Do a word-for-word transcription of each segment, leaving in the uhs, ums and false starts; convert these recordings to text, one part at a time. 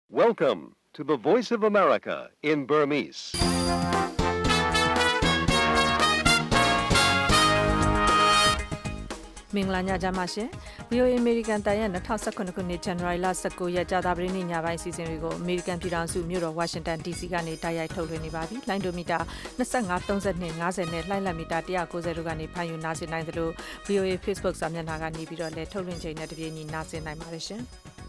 Welcome to the Voice of America in Burmese. ။မင်္ဂလာညချမ်းပါရှင်။ ဗီ အို အေ American တန်ရဲ့twenty eighteenခုနှစ် January လnineteenရက်ကြာသပတေးနေ့ညပိုင်းအစီအစဉ်တွေကို American ပြည်ထောင်စုမြို့တော် Washington ဒီ စီ ကနေတိုက်ရိုက်ထုတ်လွှင့်နေပါပြီ။လိုင်းဒိုမီတာtwenty-five, thirty-two, fiftyနဲ့လှိုင်းလတ်မီတာone ninetyတို့ကနေဖမ်းယူနားဆင်နိုင်သလို ဗီ အို အေ Facebook စာမျက်နှာကနေပြီးတော့လည်းထုတ်လွှင့်ချိန်နဲ့တပြေးညီနားဆင်နိုင်ပါတယ်ရှင်။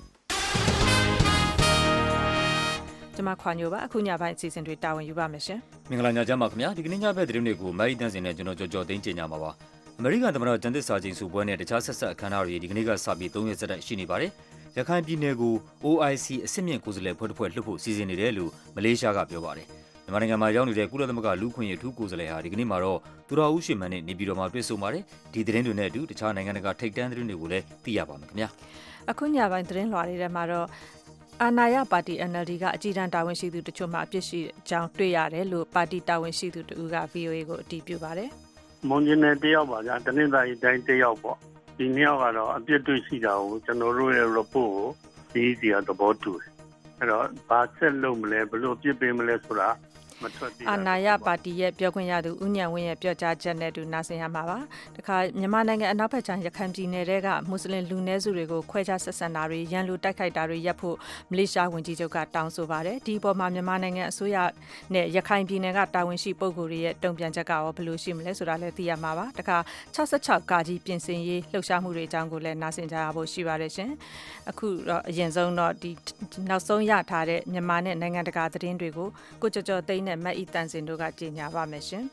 ကျွန်မခွာညိုပါအခုညပိုင်းအစီအစဉ်တွေတာဝန်ယူပါမယ်ရှင်။မင်္ဂလာညချမ်းပါခင်ဗျာ။ဒီကနေ့ညဘက်သတင်းတွေကိုမိုင်းတန်းစင်နဲ့ကျွန်တော်ကြော်ကြော်သိန်းကျင်ကြမှာပါ။အမေရိကန်သမ္မတကျန်းသစ္စာကျိန်စုပွဲနဲ့တခြားဆက်ဆက်အခမ်းအနားတွေဒီကနေ့ကစပြီးthreeရက်ဆက်တိုက်ရှိနေပါတယ်။ရခိုင်ပြည်နယ်ကို O I C အစစ်မြင့်ကိုယ်စားလှယ်ဖွဲ့တစ်ဖွဲ့လွှတ်ဖို့စီစဉ်နေတယ်လို့မလေးရှားကပြောပါတယ်။မြန်မာနိုင်ငံမှာရောက်နေတဲ့ကုလသမဂ္ဂလူ့အခွင့်အရေးအထူးကိုယ်စားလှယ်ဟာဒီကနေ့မှာတော့သူတော်ဦးရှင်မန်းနဲ့နေပြည်တော်မှာတွေ့ဆုံပါတယ်။ဒီသတင်းတွေနဲ့အတူတခြားနိုင်ငံတကာထိပ်တန်းသတင်းတွေကိုလည်းသိရပါမယ်ခင်ဗျာ။အခုညပိုင်းသတင်းလွှာတွေထဲမှာတော့အာဏာရပါတီ N L D ကအကြီးတန်းတာဝန်ရှိသူတချို့မှအပြစ်ရှိကြောင်းတွေ့ရတယ်လို့ပါတီတာဝန်ရှိသူတူက V O A ကိုအတည်ပြုပါတယ်။မွန်ဂျင်နယ်တယောက်ပါဗျာတနင်္သာရီတိုင်းတယောက်ပေါ့ဒီနှစ်ယောက်ကတော့အပြစ်တွေ့ရှိတာကိုကျွန်တော်တို့ရဲ့ report ကိုဒီစီကသဘောတူတယ်။အဲ့တော့ဘာဆက်လုပ်မလဲဘယ်လိုအပြစ်ပေးမလဲဆိုတာအာဏာရပါတီရဲ့ပြောခွင့်ရသူဦးညံဝင်းရဲ့ပြောကြားချက်နဲ့တူနာဆင်ရမှာပါ။တခါမြန်မာနိုင်ငံအနောက်ဘက်ခြမ်းရခိုင်ပြည်နယ်ကမွတ်စလင်လူနည်းစုတွေကိုခွဲခြားဆက်ဆံတာတွေရန်လူတိုက်ခိုက်တာတွေရပ်ဖို့မလေးရှားဝန်ကြီးချုပ်ကတောင်းဆိုပါတယ်။ဒီပေါ်မှာမြန်မာနိုင်ငံအစိုးရနဲ့ရခိုင်ပြည်နယ်ကတာဝန်ရှိပုဂ္ဂိုလ်တွေရဲ့တုံ့ပြန်ချက်ကရောဘယ်လိုရှိမလဲဆိုတာလည်းသိရမှာပါ။တခါsixty-sixကာကြီးပြင်ဆင်ရေးလှုပ်ရှားမှုတွေအကြောင်းကိုလည်းနာဆင်ကြရဖို့ရှိပါတယ်ရှင်။အခုတော့အရင်ဆုံးတော့ဒီနောက်ဆုံးရထားတဲ့မြန်မာနဲ့နိုင်ငံတကာသတင်းတွေကိုကိုကျော်ကျော်သိန်းနဲ့မတ်အီတန်စင်တို့ကကြေညာပါမယ်ရှင်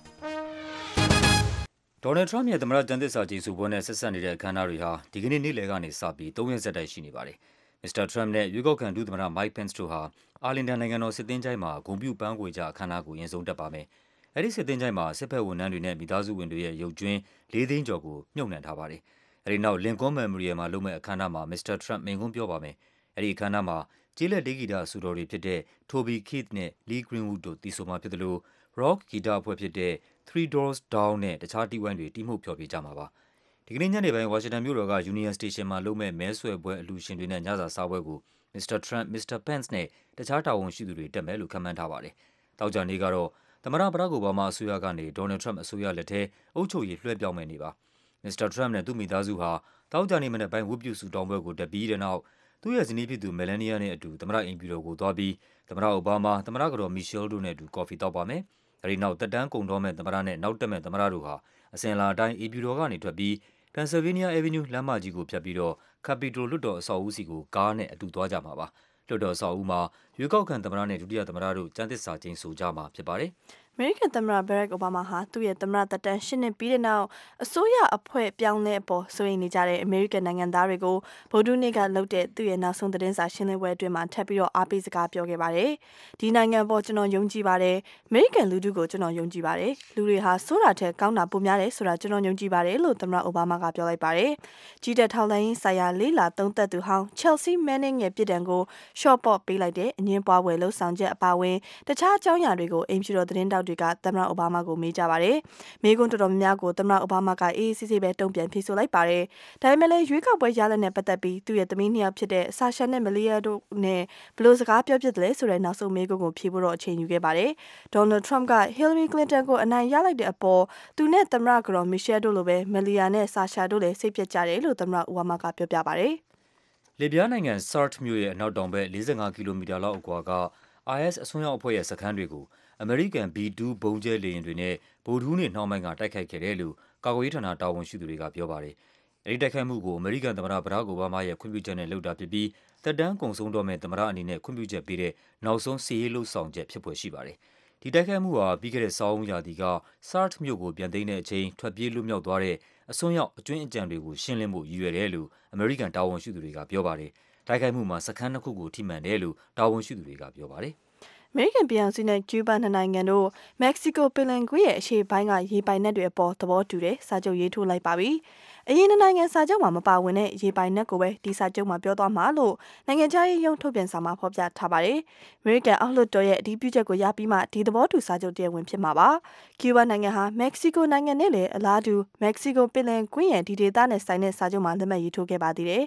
။ဒေါ်နယ်ထရမ့်ရဲ့သမ္မတကျန်းသစ္စာကျိန်စုပွဲနဲ့ဆက်ဆက်နေတဲ့အခမ်းအနားတွေဟာဒီကနေ့နေ့လယ်ကနေစပြီးthreeရက်ဆက်တိုက်ရှိနေပါတယ်။မစ္စတာထရမ့်နဲ့ရွေးကောက်ခံဒုသမ္မတမိုက်ပန့်စ်တို့ဟာအာလင်တန်နိုင်ငံတော်စစ်သင်္ချိုင်းမှာဂုဏ်ပြုပန်းခွေကြအခမ်းအနားကိုရင်ဆုံးတက်ပါမယ်။အဲဒီစစ်သင်္ချိုင်းမှာစစ်ဘက်ဝန်ထမ်းတွေနဲ့မိသားစုဝင်တွေရဲ့ရုပ်ကြွင်း၄သိန်းကျော်ကိုမြှုပ်နှံထားပါတယ်။အဲဒီနောက်လင်ကွန်းမယ်မိုရီယယ်မှာလုပ်မဲ့အခမ်းအနားမှာမစ္စတာထရမ့်မိန့်ခွန်းပြောပါမယ်။အဲဒီအခမ်းအနားမှာကျေးလက်တေးဂီတအဆိုတော်တွေဖြစ်တဲ့ Toby Keith နဲ့ Lee Greenwood တို့တီးဆိုမှာဖြစ်တယ်လို့rock ဂီတအဖွဲ့ဖြစ်တဲ့ Three Doors Down နဲ့တခြားတီးဝိုင်းတွေတီးမှုဖျော်ဖြေကြမှာပါ။ဒီကနေ့ညနေပိုင်းဝါရှင်တန်မြို့တော်က Union Station မှာလုပ်မဲ့မဲဆွယ်ပွဲအလူရှင်တွေနဲ့ညစာစားပွဲကိုမစ္စတာထရမ့်, မစ္စတာပန့်စ်နဲ့တခြားတာဝန်ရှိသူတွေတက်မယ်လို့ခန့်မှန်းထားပါတယ်။သောကြာနေ့ကတော့သမ္မတဘရက်ခ်အိုဘားမားအစိုးရကနေဒေါ်နယ်ထရမ့်အစိုးရလက်ထဲအုပ်ချုပ်ရေးလွှဲပြောင်းမဲ့နေပါ။မစ္စတာထရမ့်နဲ့သူ့မိသားစုဟာသောကြာနေ့မနက်ပိုင်းဝတ်ပြုဆုတောင်းပွဲကိုတက်ပြီးတဲ့နောက်သူ့ရဲ့ဇနီးဖြစ်သူမယ်လန်နီယာနဲ့အတူသမ္မတအိမ်ဖြူတော်ကိုသွားပြီးသမ္မတအိုဘားမား, သမ္မတကတော်မီရှဲလ်တို့နဲ့အတူကော်ဖီတောက်ပါမယ်။အဲဒီနောက်တက်တန်းကုန်တော့မဲ့သမ္မတနဲ့နောက်တက်မဲ့သမ္မတတို့ဟာအစဉ်အလာအတိုင်းအိမ်ဖြူတော်ကနေထွက်ပြီး Pennsylvania Avenue လမ်းမကြီးကိုဖြတ်ပြီးတော့ Capitol လွှတ်တော်အဆောက်အဦစီကိုကားနဲ့အတူသွားကြမှာပါ။လွှတ်တော်အဆောက်အဦမှာရွေးကောက်ခံသမ္မတနဲ့ဒုတိယသမ္မတတို့ကျမ်းသစ္စာကျိန်ဆိုကြမှာဖြစ်ပါတယ်။အမေရိကန်သမ္မတဘရက်ခ်အိုဘားမားဟာသူ့ရဲ့သမ္မတသက်တမ်းeightနှစ်ပြီးတဲ့နောက်အစိုးရအဖွဲ့ပြောင်းလဲအပေါ်စိုးရိမ်နေကြတဲ့အမေရိကန်နိုင်ငံသားတွေကိုဗုဒ္ဓနေ့ကလုပ်တဲ့သူ့ရဲ့နောက်ဆုံးသတင်းစာရှင်းလင်းပွဲအတွင်းမှာထပ်ပြီးတော့အားပေးစကားပြောခဲ့ပါတယ်။ဒီနိုင်ငံပေါ်ကျွန်တော်ယုံကြည်ပါတယ်။အမေရိကန်လူထုကိုကျွန်တော်ယုံကြည်ပါတယ်။လူတွေဟာစိုးတာထက်ကောင်းတာပိုများတယ်ဆိုတာကျွန်တော်ယုံကြည်ပါတယ်လို့သမ္မတအိုဘားမားကပြောလိုက်ပါတယ်။ကြီးတဲ့ထောက်လှမ်းရေးဆိုင်ရာလေးလာသုံးသက်သူဟောင်း Chelsea Manning ရဲ့ပြည်တံကို short ပေါ့ပေးလိုက်တဲ့အငင်းပွားပွဲလှုပ်ဆောင်ချက်အပါအဝင်တခြားအကြောင်းအရာတွေကိုအိမ်ဖြူတော်သတင်းတောက်တွေကသမ္မတအိုဘားမားကိုမေးကြပါတယ်။မေးခွန်းတော်တော်များများကိုသမ္မတအိုဘားမားကအေးအေးဆေးဆေးပဲတုံ့ပြန်ဖြေဆိုလိုက်ပါတယ်။ဒါပေမဲ့လည်းရွေးကောက်ပွဲရလဒ်နဲ့ပတ်သက်ပြီးသူ့ရဲ့သမီးနှစ်ယောက်ဖြစ်တဲ့ဆာရှာနဲ့မလီယာတို့နဲ့ဘယ်လိုစကားပြောဖြစ်တယ်လဲဆိုတဲ့နောက်ဆုံးမေးခွန်းကိုဖြေဖို့တော့အချိန်ယူခဲ့ပါတယ်။ဒေါ်နယ်ထရမ့်က Hillary Clinton ကိုအနိုင်ရလိုက်တဲ့အပေါ်သူနဲ့သမ္မတကတော်မီရှဲတို့လိုပဲမလီယာနဲ့ဆာရှာတို့လည်းစိတ်ပျက်ကြတယ်လို့သမ္မတအိုဘားမားကပြောပြပါတယ်။လစ်ဗျားနိုင်ငံ Sirte မြို့ရဲ့အနောက်တောင်ဘက်forty-fiveကီလိုမီတာလောက်အကွာက I S အစွန်းရောက်အဖွဲ့ရဲ့စခန်းတွေကိုအမေရိကန် B two ဘုံးကျဲလေယာဉ်တွေနဲ့ဗုဒ္ဓဟူးနေ့နှောင်းပိုင်းကတိုက်ခိုက်ခဲ့တယ်လို့ကာကွယ်ရေးဌာနတာဝန်ရှိသူတွေကပြောပါတယ်။အဲဒီတိုက်ခိုက်မှုကိုအမေရိကန်သမ္မတဘရက်ခ်အိုဘားမားရဲ့ခွင့်ပြုချက်နဲ့လုပ်တာဖြစ်ပြီးသက်တမ်းကုန်ဆုံးတော့မဲ့သမ္မတအနေနဲ့ခွင့်ပြုချက်ပေးတဲ့နောက်ဆုံးစစ်ရေးလှုပ်ဆောင်ချက်ဖြစ်ဖွယ်ရှိပါတယ်။ဒီတိုက်ခိုက်မှုဟာပြီးခဲ့တဲ့ဆောင်းဦးရာသီက Sirte မြို့ကိုပြန်သိမ်းတဲ့အချိန်ထွက်ပြေးလွတ်မြောက်သွားတဲ့အစွန်းရောက်အကျွင်းအကြံတွေကိုရှင်းလင်းဖို့ရည်ရွယ်တယ်လို့အမေရိကန်တာဝန်ရှိသူတွေကပြောပါတယ်။တိုက်ခိုက်မှုမှာစခန်းနှစ်ခုကိုထိမှန်တယ်လို့တာဝန်ရှိသူတွေကပြောပါတယ်။အမေရိကန်ပြည်ထောင်စုနဲ့ကျူးဘားနှစ်နိုင်ငံတို့မက္ကဆီကိုပင်လယ်ကွေ့ရဲ့အရှေ့ပိုင်းကရေပိုင်နက်တွေအပေါ်သဘောတူတဲ့စာချုပ်ရေးထိုးလိုက်ပါပြီ။အရင်နိုင်ငံစာချုပ်မှာမပါဝင်တဲ့ရေပိုင်နက်ကိုပဲဒီစာချုပ်မှာပြောသွားမှာလို့နိုင်ငံခြားရေးရုံးထုတ်ပြန်စာမှာဖော်ပြထားပါတယ်။အမေရိကန်အောက်လွှတ်တော်ရဲ့အတည်ပြုချက်ကိုရပြီးမှဒီသဘောတူစာချုပ်တရားဝင်ဖြစ်မှာပါ။ကျူးဘားနိုင်ငံဟာမက္ကဆီကိုနိုင်ငံနဲ့လည်းအလားတူမက္ကဆီကိုပင်လယ်ကွေ့ရဲ့ဒီဒေသနဲ့ဆိုင်တဲ့စာချုပ်မှာလက်မှတ်ရေးထိုးခဲ့ပါသေးတယ်။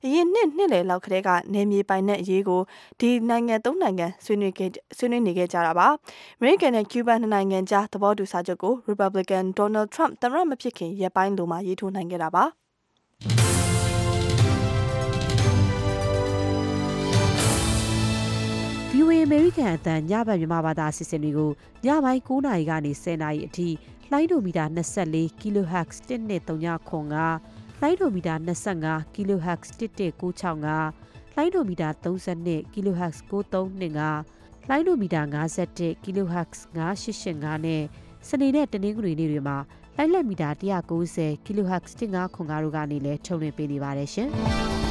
အရင်နှစ်နှစ်လယ်လောက်ခရဲကနေမြေပိုင်နဲ့အရေးကိုဒီနိုင်ငံသုံးနိုင်ငံဆွေးနွေးခဲ့ဆွေးနွေးနေခဲ့ကြတာပါအမေရိကန်နဲ့ကျူးဘန်နှစ်နိုင်ငံကြားသဘောတူစာချုပ်ကို Republican Donald Trump သမ္မတမဖြစ်ခင်ရက်ပိုင်းလိုမှရေးထိုးနိုင်ခဲ့တာပါဗီအိုအေ American အသံညဘက်မြန်မာဘာသာအစီအစဉ်တွေကိုညပိုင်း၉နာရီကနေ၁၀နာရီအထိလိုင်းဒိုမီတာ24 kilohertz တစ်နှစ်သုံးညခွန်ကလိုင်းဒိုမီတာ25 kilohertz တစ်တစ်ကိုးချောင်းကလိုင်းဒိုမီတာ32 kilohertz ကိုးသုံးနှစ်ကလိုင်းဒိုမီတာ51 kilohertz ငါးရှစ်ရှစ်ငါးနဲ့စနေနဲ့တနင်္ဂနွေနေ့တွေမှာလိုင်းလက်မီတာ၁၉၀ kilohertz တစ်ငါးခွန်ကတို့ကနေလည်းထုတ်လွှင့်ပေးနေပါတယ်ရှင်။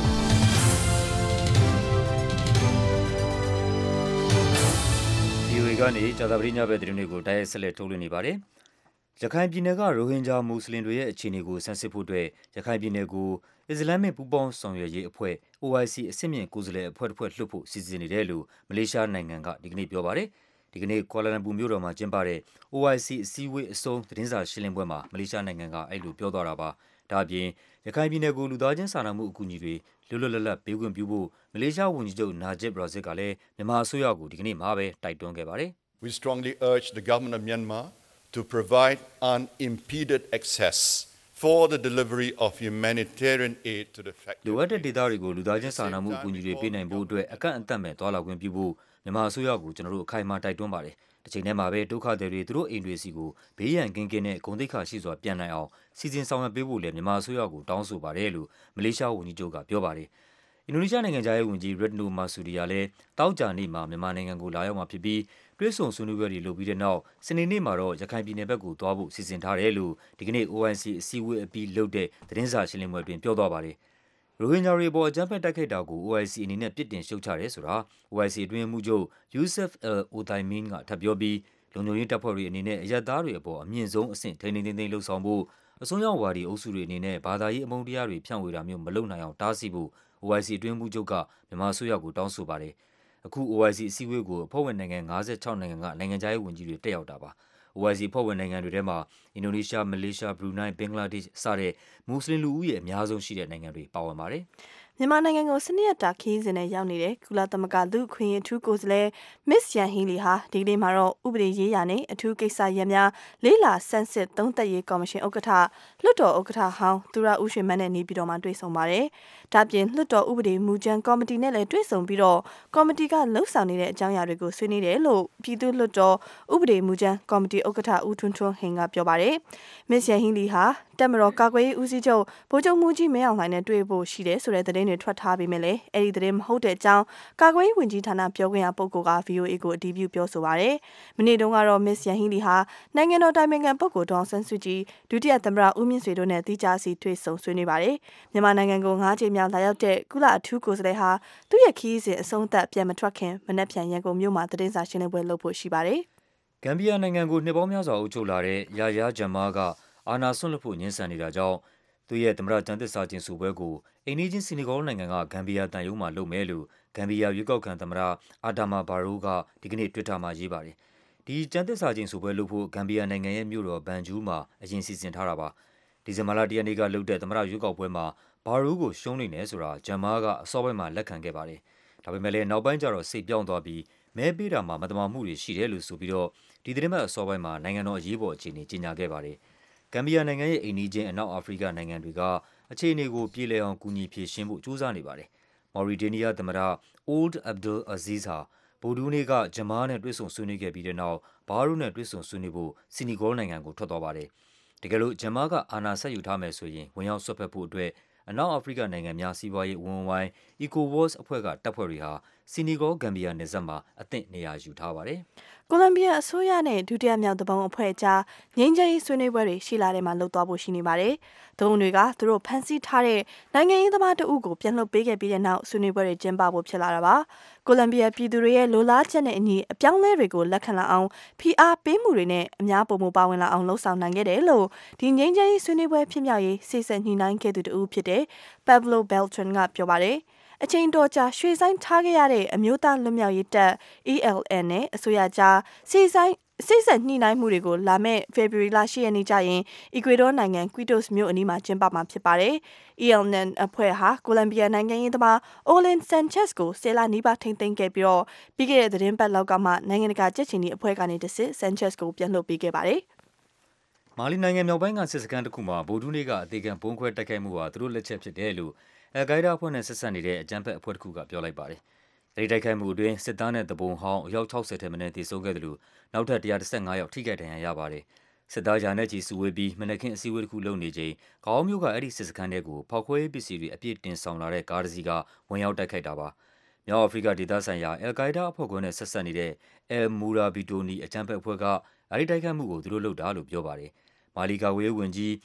ဗီအိုအေ ကနေကြာသပတေးညဘက်သတင်းတွေကိုတိုက်ရိုက်ဆက်လက်ထုတ်လွှင့်နေပါတယ်။ရခိုင်ပြည်နယ်ကရိုဟင်ဂျာမွတ်စလင်တွေရဲ့အခြေအနေကိုဆန်းစစ်ဖို့အတွက်ရခိုင်ပြည်နယ်ကိုအစ္စလာမစ်ပူးပေါင်းဆောင်ရွက်ရေးအဖွဲ့ အို အိုင် စီ အဆင့်မြင့်ကိုယ်စားလှယ်အဖွဲ့တစ်ဖွဲ့လွှတ်ဖို့စီစဉ်နေတယ်လို့မလေးရှားနိုင်ငံကဒီကနေ့ပြောပါတယ်။ဒီကနေ့ကွာလာလမ်ပူမြို့တော်မှာကျင်းပတဲ့ အို အိုင် စီ အစည်းအဝေးအဆုံးသတင်းစာရှင်းလင်းပွဲမှာမလေးရှားနိုင်ငံကအဲ့လိုပြောသွားတာပါ။ဒါ့အပြင်ရခိုင်ပြည်နယ်ကိုလူသားချင်းစာနာမှုအကူအညီတွေလွတ်လွတ်လပ်လပ်ပေးခွင့်ပြုဖို့မလေးရှားဝန်ကြီးချုပ်နာဂျစ်ဘရာဇစ်ကလည်းမြန်မာအစိုးရကိုဒီကနေ့မှာပဲတိုက်တွန်းခဲ့ပါတယ်။ We strongly urge the government of Myanmar to provide unimpeded access for the delivery of humanitarian aid to the affected. လိုအပ်တဲ့ဒေသတွေကိုလူသားချင်းစာနာမှုအကူအညီတွေပေးနိုင်ဖို့အတွက်အကန့်အသတ်မဲ့သွားလာခွင့်ပြုဖို့မြန်မာအစိုးရကိုကျွန်တော်တို့အခိုင်အမာတိုက်တွန်းပါတယ်။တစ်ချိန်တည်းမှာပဲဒုက္ခသည်တွေသူတို့အိမ်တွေစီကိုဘေးရန်ကင်းကင်းနဲ့ဂုဏ်သိက္ခာရှိစွာပြန်နိုင်အောင်စီစဉ်ဆောင်ရွက်ပေးဖို့လည်းမြန်မာအစိုးရကိုတောင်းဆိုပါတယ်လို့မလေးရှားဝန်ကြီးချုပ်ကပြောပါတယ်။အင်ဒိုနီးရှားနိုင်ငံသားရေးဝန်ကြီး Retno Marsudi ကလည်းတောက်ကြနေ့မှာမြန်မာနိုင်ငံကိုလာရောက်မှာဖြစ်ပြီးတွဲဆုံဆွေးနွေးပွဲတွေလုပ်ပြီးတဲ့နောက်စနေနေ့မှာတော့ရခိုင်ပြည်နယ်ဘက်ကိုသွားဖို့စီစဉ်ထားတယ်လို့ဒီကနေ့ အို အိုင် စီ အစည်းအဝေးအပြီးလုပ်တဲ့သတင်းစာရှင်းလင်းပွဲတွင်ပြောသွားပါတယ်။ရိုဟင်ဂျာတွေပေါ်အကြမ်းဖက်တိုက်ခိုက်တာကို အို အိုင် စီ အနေနဲ့ပြစ်တင်ရှုတ်ချတယ်ဆိုတာ အို အိုင် စီ အတွင်းမှုချုပ် Yusuf al-Othaymin ကထပ်ပြောပြီးလုံခြုံရေးတပ်ဖွဲ့တွေအနေနဲ့အရပ်သားတွေအပေါ်အမြင့်ဆုံးအဆင့်ထိန်းသိမ်းသိမ်းလှုပ်ဆောင်ဖို့အစွန်းရောက်ဝါဒီအုပ်စုတွေအနေနဲ့ဘာသာရေးအမုန်းတရားတွေဖြန့်ဝေတာမျိုးမလုပ်နိုင်အောင်တားဆီးဖို့ အို အိုင် စီ အတွင်းမှုချုပ်ကမြန်မာအစိုးရကိုတောင်းဆိုပါတယ်။အခု အို အိုင် စီ အစည်းအဝေးကိုအဖွဲ့ဝင်နိုင်ငံ၅၆နိုင်ငံကနိုင်ငံခြားရေးဝန်ကြီးတွေတက်ရောက်တာပါ။ အို အိုင် စီ အဖွဲ့ဝင်နိုင်ငံတွေထဲမှာအင်ဒိုနီးရှား၊မလေးရှား၊ဘရူနိုင်း၊ဘင်္ဂလားဒေ့ရှ်စတဲ့မွတ်စလင်လူဦးရေအများဆုံးရှိတဲ့နိုင်ငံတွေပါဝင်ပါတယ်။မြန်မာနိုင်ငံကိုစနစ်တာခီးစဉ်နဲ့ရောက်နေတဲ့ကုလသမဂ္ဂလူ့အခွင့်အရေးအထူးကိုယ်စားလှယ် Miss Yan Hee Lee ဟာဒီကနေ့မှာတော့ဥပဒေရေးရာနဲ့အထူးကိစ္စရပ်များလေးလာဆန်းစစ်သုံးသပ်ရေးကော်မရှင်ဥက္ကဋ္ဌလွှတ်တော်ဥက္ကဋ္ဌဟောင်းသူရဦးရွှေမန်းနဲ့နေပြည်တော်မှာတွေ့ဆုံပါတယ်။ဒါပြင်လွှတ်တော်ဥပဒေမူကြမ်းကော်မတီနဲ့လည်းတွေ့ဆုံပြီးတော့ကော်မတီကလှုပ်ဆောင်နေတဲ့အကြောင်းအရာတွေကိုဆွေးနွေးတယ်လို့ပြည်သူ့လွှတ်တော်ဥပဒေမူကြမ်းကော်မတီဥက္ကဋ္ဌဦးထွန်းထွန်းဟင်ကပြောပါတယ်။ Miss Yan Hee Lee ဟာတက်မတော်ကာကွယ်ရေးဦးစီးချုပ်ဗိုလ်ချုပ်မှူးကြီးမင်းအောင်လှိုင်နဲ့တွေ့ဖို့ရှိတယ်ဆိုတဲ့သတင်းတွေထွက်ထားပေမဲ့လည်းအဲ့ဒီသတင်းမဟုတ်တဲ့အကြောင်းကာကွယ်ရေးဝန်ကြီးဌာနပြောခွင့်ရပုဂ္ဂိုလ်က ဗွီအိုအေ ကိုအတည်ပြုပြောဆိုပါတယ်။မနေ့တုန်းကတော့ Miss Yan Hee Lee ဟာနိုင်ငံတော်တိုင်ပင်ခံပုဂ္ဂိုလ်ဒေါ်အောင်ဆန်းစုကြည်ဒုတိယသမ္မတဦးမြင့်ဆွေတို့နဲ့တိကျစီတွေ့ဆုံဆွေးနွေးပါတယ်။မြန်မာနိုင်ငံကိုငါးကြိမ်မြောက်လာရောက်တဲ့ကုလအထူးကိုယ်စားလှယ်ဟာသူ့ရဲ့ခရီးစဉ်အဆုံးသတ်ပြန်မထွက်ခင်မနက်ဖြန်ရန်ကုန်မြို့မှာသတင်းစာရှင်းလင်းပွဲလုပ်ဖို့ရှိပါတယ်။ဂမ်ဘီယာနိုင်ငံကိုနှစ်ပေါင်းများစွာအုပ်ချုပ်လာတဲ့ယာယာဂျမားကအာဏာစွန့်လွှတ်ဖို့ညှဉ်းဆန်နေတာကြောင့်သူ့ရဲ့သမ္မတကျမ်းသစ္စာကျိန်ဆိုပွဲကိုအိမ်နီးချင်းဆီနီဂေါနိုင်ငံကဂမ်ဘီယာတန်ယုံမှာလုပ်မယ်လို့ဂမ်ဘီယာရွေးကောက်ခံသမ္မတအာဒါမာဘာရိုးကဒီကနေ့ Twitter မှာရေးပါတယ်။ဒီကျမ်းသစ္စာကျိန်ဆိုပွဲလုပ်ဖို့ဂမ်ဘီယာနိုင်ငံရဲ့မြို့တော်ဘန်ဂျူးမှာအရင်စီစဉ်ထားတာပါ။ဒီဇင်ဘာလတစ်ရက်နေ့ကလုပ်တဲ့သမ္မတရွေးကောက်ပွဲမှာဘာရိုးကိုရှုံးနေတယ်ဆိုတာဂျမားကအစောပိုင်းမှာလက်ခံခဲ့ပါတယ်။ဒါပေမဲ့လည်းနောက်ပိုင်းကျတော့စိတ်ပြောင်းသွားပြီးမဲပေးတာမှာမတမာမှုတွေရှိတယ်လို့ဆိုပြီးတော့ဒီသတင်းပတ်အစောပိုင်းမှာနိုင်ငံတော်အရေးပေါ်အခြေအနေကြေညာခဲ့ပါတယ်။ဂမ်ဘီယာနိုင်ငံရဲ့အိမ်နီးချင်းအနောက်အာဖရိကနိုင်ငံတွေကအခြေအနေကိုပြေလည်အောင်ကူညီဖြေရှင်းဖို့ကြိုးစားနေပါတယ်။မော်ရီတေးနီးယားသမ္မတ Ould Abdel Aziz ဟာဗုဒ္ဓဟူးနေ့ကဂျမားနဲ့တွေ့ဆုံဆွေးနွေးခဲ့ပြီးတဲ့နောက်ဘာရိုးနဲ့တွေ့ဆုံဆွေးနွေးဖို့ဆီနီဂေါနိုင်ငံကိုထွက်သွားပါတယ်။တကယ်လို့ဂျမားကအာဏာဆက်ယူထားမယ်ဆိုရင်ဝင်ရောက်ဆွတ်ဖက်ဖို့အတွက်အနောက်အာဖရိကနိုင်ငံများစီးပွားရေးဝန်းဝိုင်း ECOWAS အဖွဲ့ကတပ်ဖွဲ့တွေဟာဆီနီဂေါဂမ်ဘီယာနယ်စပ်မှာအသင့်နေရာယူထားပါတယ်။ကိုလံဘီယာအစိုးရနဲ့ဒုတိယမြောက်သဘုံအဖွဲ့ကြားငြိမ်းချမ်းရေးဆွေးနွေးပွဲတွေရှေ့လထဲမှာလှုပ်သွားဖို့ရှိနေပါတယ်။သူတွေကသူတို့ဖန်ဆီးထားတဲ့နိုင်ငံရေးသမားတအုပ်ကိုပြန်လွှတ်ပေးခဲ့ပြီးတဲ့နောက်ဆွေးနွေးပွဲတွေကျင်းပဖို့ဖြစ်လာတာပါ။ကိုလံဘီယာပြည်သူတွေရဲ့လိုလားချက်နဲ့အညီအပြောင်းလဲတွေကိုလက်ခံလာအောင်ဖိအားပေးမှုတွေနဲ့အများပုံမပါဝင်လာအောင်လှုံ့ဆော်နိုင်ခဲ့တယ်လို့ဒီငြိမ်းချမ်းရေးဆွေးနွေးပွဲဖြစ်မြောက်ရေးစိတ်ဆက်ညှိနှိုင်းခဲ့သူတအုပ်ဖြစ်တဲ့ Pablo Beltran ကပြောပါတယ်။အချိန်တော်ကြာရွှေဆိုင်ထားခဲ့ရတဲ့အမျိုးသားလွတ်မြောက်ရေးတပ် E L N နဲ့အစိုးရကြားစီဆိုင်စိတ်ဆက်ညှိနှိုင်းမှုတွေကိုလာမယ့် February လ၈ရက်နေ့ကျရင် Ecuador နိုင်ငံ Quito မြို့အနီးမှာကျင်းပမှာဖြစ်ပါတယ်။ E L N အဖွဲ့ဟာကိုလံဘီယာနိုင်ငံရေးသမား Olen Sanchez ကိုဆယ်လနီးပါးထိန်းသိမ်းခဲ့ပြီးတော့ပြီးခဲ့တဲ့သတင်းပတ်လောက်ကမှနိုင်ငံတကာကြက်ချီနီအဖွဲ့ကနေတဆင့် Sanchez ကိုပြန်လွှတ်ပေးခဲ့ပါတယ်။မာလီနိုင်ငံမြောက်ပိုင်းကစစ်စခန်းတစ်ခုမှာဗုဒ္ဓဟူးနေ့ကအသေးခံဗုံးခွဲတိုက်ခိုက်မှုဟာသူတို့လက်ချက်ဖြစ်တယ်လို့အယ်လ်ကိုင်းဒါးအဖွဲ့နဲ့ဆက်စပ်နေတဲ့အကြမ်းဖက်အဖွဲ့တစ်ခုကပြောလိုက်ပါတယ်။အဲဒီတိုက်ခိုက်မှုအတွင်းစစ်သားနဲ့တပုံဟောင်းအယောက်၆၀ထက်မနည်းသေဆုံးခဲ့တယ်လို့နောက်ထပ်၁၁၅ယောက်ထိခိုက်ဒဏ်ရာရပါတယ်။စစ်သားရာနဲ့ချီစုဝေးပြီးမနက်ခင်းအစည်းအဝေးတစ်ခုလုပ်နေချိန်ခေါင်းမျိုးကအဲ့ဒီစစ်စခန်းထဲကိုဖောက်ခွဲရေးပစ္စည်းတွေအပြည့်တင်ဆောင်လာတဲ့ကားတစ်စီးကဝင်ရောက်တိုက်ခိုက်တာပါ။မြောက်အာဖရိကဒေသဆိုင်ရာအယ်လ်ကိုင်းဒါးအဖွဲ့ခွဲနဲ့ဆက်စပ်နေတဲ့ El Mourabitouni အကြမ်းဖက်အဖွဲ့ကအဲဒီတိုက်ခိုက်မှုကိုသူတို့လုပ်တာလို့ပြောပါတယ်။မာလီကာကွယ်ရေးဝန်ကြီး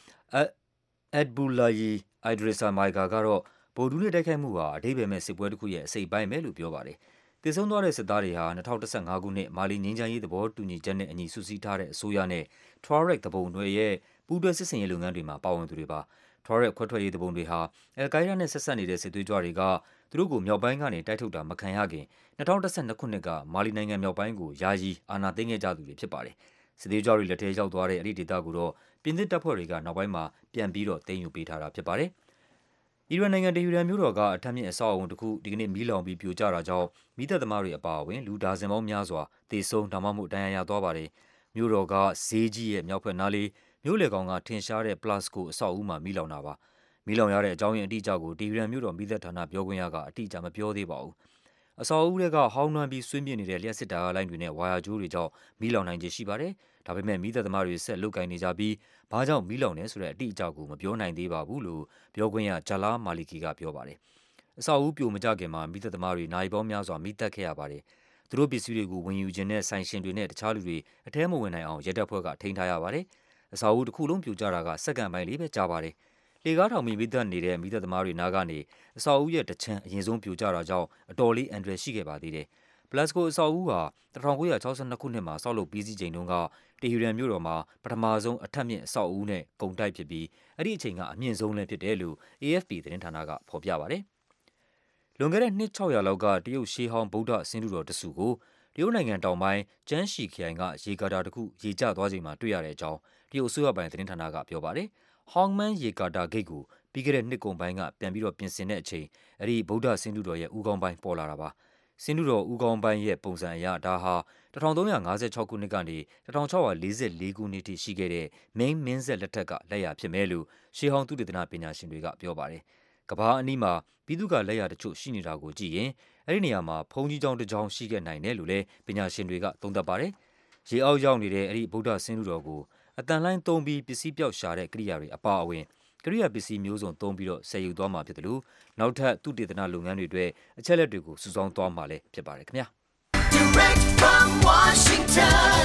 Abdoulaye Idrissa Maïga ကတော့ဗုဒ္ဓဟူးနေ့တိုက်ခိုက်မှုဟာအဓိပ္ပာယ်မဲ့စစ်ပွဲတစ်ခုရဲ့အစိပ်အပိုင်းပဲလို့ပြောပါတယ်။သေဆုံးသွားတဲ့စစ်သားတွေဟာ၂၀၁၅ခုနှစ်မာလီငြိမ်းချမ်းရေးသဘောတူညီချက်နဲ့အညီစုစည်းထားတဲ့အစိုးရနဲ့ Tuareg သူပုန်တွေရဲ့ပူးတွဲစစ်ဆင်ရေးလုပ်ငန်းတွေမှာပါဝင်သူတွေပါ။ Tuareg ခွဲထွက်ရေးသူပုန်တွေဟာအယ်လ်ကိုင်းဒါးနဲ့ဆက်စပ်နေတဲ့စစ်သွေးကြွတွေကသူတို့ကိုမြောက်ပိုင်းကနေတိုက်ထုတ်တာမခံရခင်၂၀၁၂ခုနှစ်ကမာလီနိုင်ငံမြောက်ပိုင်းကိုယာယီအာဏာသိမ်းခဲ့ကြသူတွေဖြစ်ပါတယ်။စစ်သွေးကြွတွေလက်ထဲရောက်သွားတဲ့အဲဒီဒေသကိုတော့ပြင်သစ်တပ်ဖွဲ့တွေကနောက်ပိုင်းမှာပြန်ပြီးတော့သိမ်းယူပေးထားတာဖြစ်ပါတယ်။အီရန်နိုင်ငံတဟီရန်မြို့တော်ကအထပ်မြင့်အဆောက်အအုံတစ်ခုဒီကနေ့မီးလောင်ပြီးပြိုကျတာကြောင့်မီးသတ်သမားတွေအပါအဝင်လူဒါဇင်ပေါင်းများစွာသေဆုံးဒါမှမဟုတ်ဒဏ်ရာရသွားပါတယ်။မြို့တော်ကဈေးကြီးရဲ့မြောက်ဘက်နားလေးမြို့လယ်ကောင်ကထင်ရှားတဲ့ Plasco အဆောက်အဦမှာမီးလောင်တာပါ။မီးလောင်ရတဲ့အကြောင်းရင်းအတိအကျကိုတဟီရန်မြို့တော်မီးသတ်ဌာနပြောခွင့်ရကအတိအကျမပြောသေးပါဘူး။အဆောက်အဦတွေကဟောင်းနွမ်းပြီးဆွေးမြေ့နေတဲ့လျှပ်စစ်ဓာတ်အားလိုင်းတွေနဲ့ဝါယာကြိုးတွေကြောင့်မီးလောင်နိုင်ခြေရှိပါတယ်။ဒါပေမဲ့မီးသတ်သမားတွေဆက်လုပ်ကိုင်နေကြပြီးဘာကြောင့်မီးလောင်တယ်ဆိုတဲ့အတိအကျကိုမပြောနိုင်သေးပါဘူးလို့ပြောခွင့်ရ Jalal Maliki ကပြောပါတယ်။အဆောက်အဦပြိုမကျခင်မှာမီးသတ်သမားတွေနာရီပေါင်းများစွာမီးသတ်ခဲ့ရပါတယ်။သူတို့ပစ္စည်းတွေကိုဝင်ယူခြင်းနဲ့ဆိုင်ရှင်တွေနဲ့တခြားလူတွေအထဲမဝင်နိုင်အောင်ရဲတပ်ဖွဲ့ကထိန်းထားရပါတယ်။အဆောက်အဦတစ်ခုလုံးပြိုကျတာကစက္ကန့်ပိုင်းလေးပဲကြာပါတယ်။လေကားထောင်ပြီးမီးသတ်နေတဲ့မီးသတ်သမားတွေနားကနေအဆောက်အဦရဲ့တခြမ်းအရင်ဆုံးပြိုကျတာကြောင့်အတော်လေးအန္တရာယ်ရှိခဲ့ပါသေးတယ်။ Plasco အဆောက်အဦဟာ၁၉၆၂ခုနှစ်မှာဆောက်လုပ်ပြီးစီးချိန်တုန်းကတဟီရန်မြို့တော်မှာပထမဆုံးအထပ်မြင့်အဆောက်အဦနဲ့ဂုဏ်တိုက်ဖြစ်ပြီးအဲ့ဒီအချိန်ကအမြင့်ဆုံးလည်းဖြစ်တယ်လို့ A F P သတင်းဌာနကဖော်ပြပါတယ်။လွန်ခဲ့တဲ့နှစ်၆ရာလောက်ကတရုတ်ရှေးဟောင်းဗုဒ္ဓဆင်းတုတော်တဆူကိုတရုတ်နိုင်ငံတောင်ပိုင်းကျန်းရှီခရိုင်ကရေကာတာတစ်ခုရေကျသွားချိန်မှာတွေ့ရတဲ့အကြောင်းတရုတ်အစိုးရပိုင်သတင်းဌာနကပြောပါတယ်။ Hongmen ရေကာတာဂိတ်ကိုပြီးခဲ့တဲ့နှစ်ကုန်ပိုင်းကပြန်ပြီးတော့ပြင်ဆင်တဲ့အချိန်အဲ့ဒီဗုဒ္ဓဆင်းတုတော်ရဲ့ဦးခေါင်းပိုင်းပေါ်လာတာပါ။ဆင်းတုတော်ဦးခေါင်းပိုင်းရဲ့ပုံစံအရဒါဟာ၁၃၅၆ခုနှစ်ကနေ၁၆၄၄ခုနှစ်ထိရှိခဲ့တဲ့မင်းမင်းဆက်လက်ထက်ကလက်ရာဖြစ်မယ်လို့ရှေးဟောင်းသုတေသနပညာရှင်တွေကပြောပါတယ်။ကမ္ဘာအနီးမှာပြည်သူ့ကလက်ရာတချို့ရှိနေတာကိုကြည့်ရင်အဲ့ဒီနေရာမှာဘုံကြီးကျောင်းတစ်ကျောင်းရှိခဲ့နိုင်တယ်လို့လည်းပညာရှင်တွေကသုံးသပ်ပါတယ်။ရေအောက်ရောက်နေတဲ့အဲ့ဒီဗုဒ္ဓဆင်းတုတော်ကိုအတန်လှိုင်းသုံးပြီးပစ္စည်းပြောက်ရှာတဲ့ကိရိယာတွေအပါအဝင်ကိရိယာပစ္စည်းမျိုးစုံသုံးပြီးတော့ဆယ်ယူသွားမှာဖြစ်တယ်လို့နောက်ထပ်သုတေသနလုပ်ငန်းတွေအတွက်အချက်လက်တွေကိုစုဆောင်းသွားမှာလည်းဖြစ်ပါတယ်ခင်ဗျာ Direct from Washington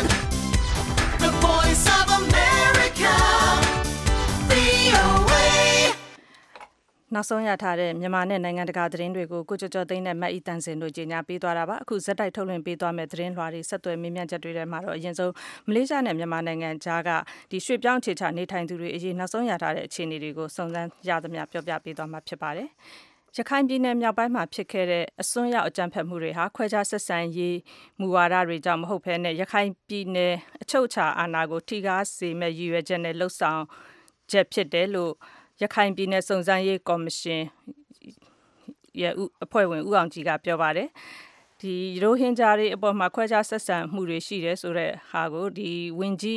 The Voice of America V O A နောက်ဆုံးရထားတဲ့မြန်မာနဲ့နိုင်ငံတကာသတင်းတွေကိုကိုကျော်ကျော်သိန်းနဲ့မတ်အီတန်စင်တို့ကြီးညာပေးသွားတာပါအခုဇက်တိုက်ထုတ်လွှင့်ပေးသွားမယ့်သတင်းလွှာတွေဆက်သွယ်မေးမြန်းချက်တွေထဲမှာတော့အရင်ဆုံးမလေးရှားနဲ့မြန်မာနိုင်ငံကြားကဒီရွှေ့ပြောင်းခြေချနေထိုင်သူတွေအရေးနောက်ဆုံးရထားတဲ့အခြေအနေတွေကိုစုံစမ်းရသမျှပြောပြပေးသွားမှာဖြစ်ပါတယ်ရခိုင်ပြည်နယ်မြောက်ပိုင်းမှာဖြစ်ခဲ့တဲ့အစွန်းရောက်အကြမ်းဖက်မှုတွေဟာခွဲခြားဆက်ဆံရေးမူဝါဒတွေကြောင့်မဟုတ်ဘဲနဲ့ရခိုင်ပြည်နယ်အချုပ်အခြာအာဏာကိုထိခိုက်စေမဲ့ရည်ရွယ်ချက်နဲ့လှုပ်ဆောင်ချက်ဖြစ်တယ်လို့ရခိုင်ပြည်နယ်စုံစမ်းရေးကော်မရှင်ရဲ့အဖွဲ့ဝင်ဦးအောင်ကြည်ကပြောပါတယ်ဒီရိုဟင်ဂျာတွေအပေါ်မှာခွဲခြားဆက်ဆံမှုတွေရှိတယ်ဆိုတဲ့ဟာကိုဒီဝင်ကြီး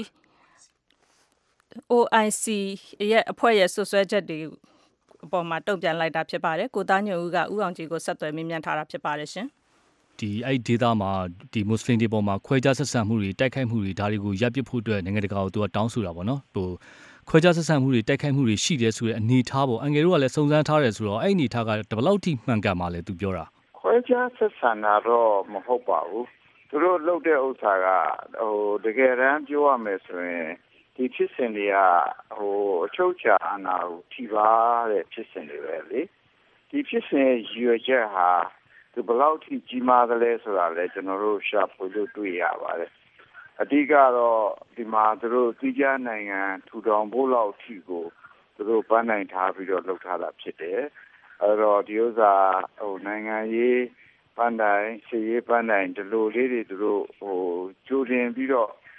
O I C ရဲ့အဖွဲ့ရဲ့ဆွဆွဲချက်တွေအပေါ်မှာတုံ့ပြန်လိုက်တာဖြစ်ပါတယ်ကိုသားညွန့်ဦးကဦးအောင်ကြည်ကိုဆက်သွယ်မေးမြန်းထားတာဖြစ်ပါတယ်ရှင်ဒီအဲ့ဒေတာမှာဒီမွတ်စလင်တွေပေါ်မှာခွဲခြားဆက်ဆံမှုတွေတိုက်ခိုက်မှုတွေဒါတွေကိုရပ်ပစ်ဖို့အတွက်နိုင်ငံတကာကိုသူကတောင်းဆိုတာပေါ့နော်ဟိုခွဲခြားဆက်ဆံမှုတွေတိုက်ခိုက်မှုတွေရှိတယ်ဆိုတဲ့အနေထားပေါ့အငယ်တို့ကလည်းစုံစမ်းထားတယ်ဆိုတော့အဲ့အနေထားကဘယ်လောက်ထိမှန်ကန်ပါလဲသူပြောတာခွဲခြားဆက်ဆံတာတော့မဟုတ်ပါဘူးသူတို့လုပ်တဲ့ဥစ္စာကဟိုတကယ်တမ်းပြောရမယ်ဆိုရင်ဒီဖြစ်စဉ်တွေကဟိုအချုပ်ချာအာဏာကိုထိပါတဲ့ဖြစ်စဉ်တွေပဲလေဒီဖြစ်စဉ်ရဲ့ရည်ရွယ်ချက်ဟာဒီဘယ်လောက်ထိကြီးမားသလဲဆိုတာလည်းကျွန်တော်တို့ရှာဖွေလို့တွေ့ရပါတယ်အဓိကတော့ဒီမှာသူတို့တိကျနိုင်ငံထူထောင်ဖို့လောက်ထိကိုသူတို့ပန်းနိုင်ထားပြီးတော့လုပ်ထားတာဖြစ်တယ်အဲတော့ဒီဥစ္စာဟိုနိုင်ငံရေးပန်းတိုင်းစီရေးပန်းတိုင်းဒီလိုလေးတွေသူတို့ဟိုကြိုတင်ပြီးတော့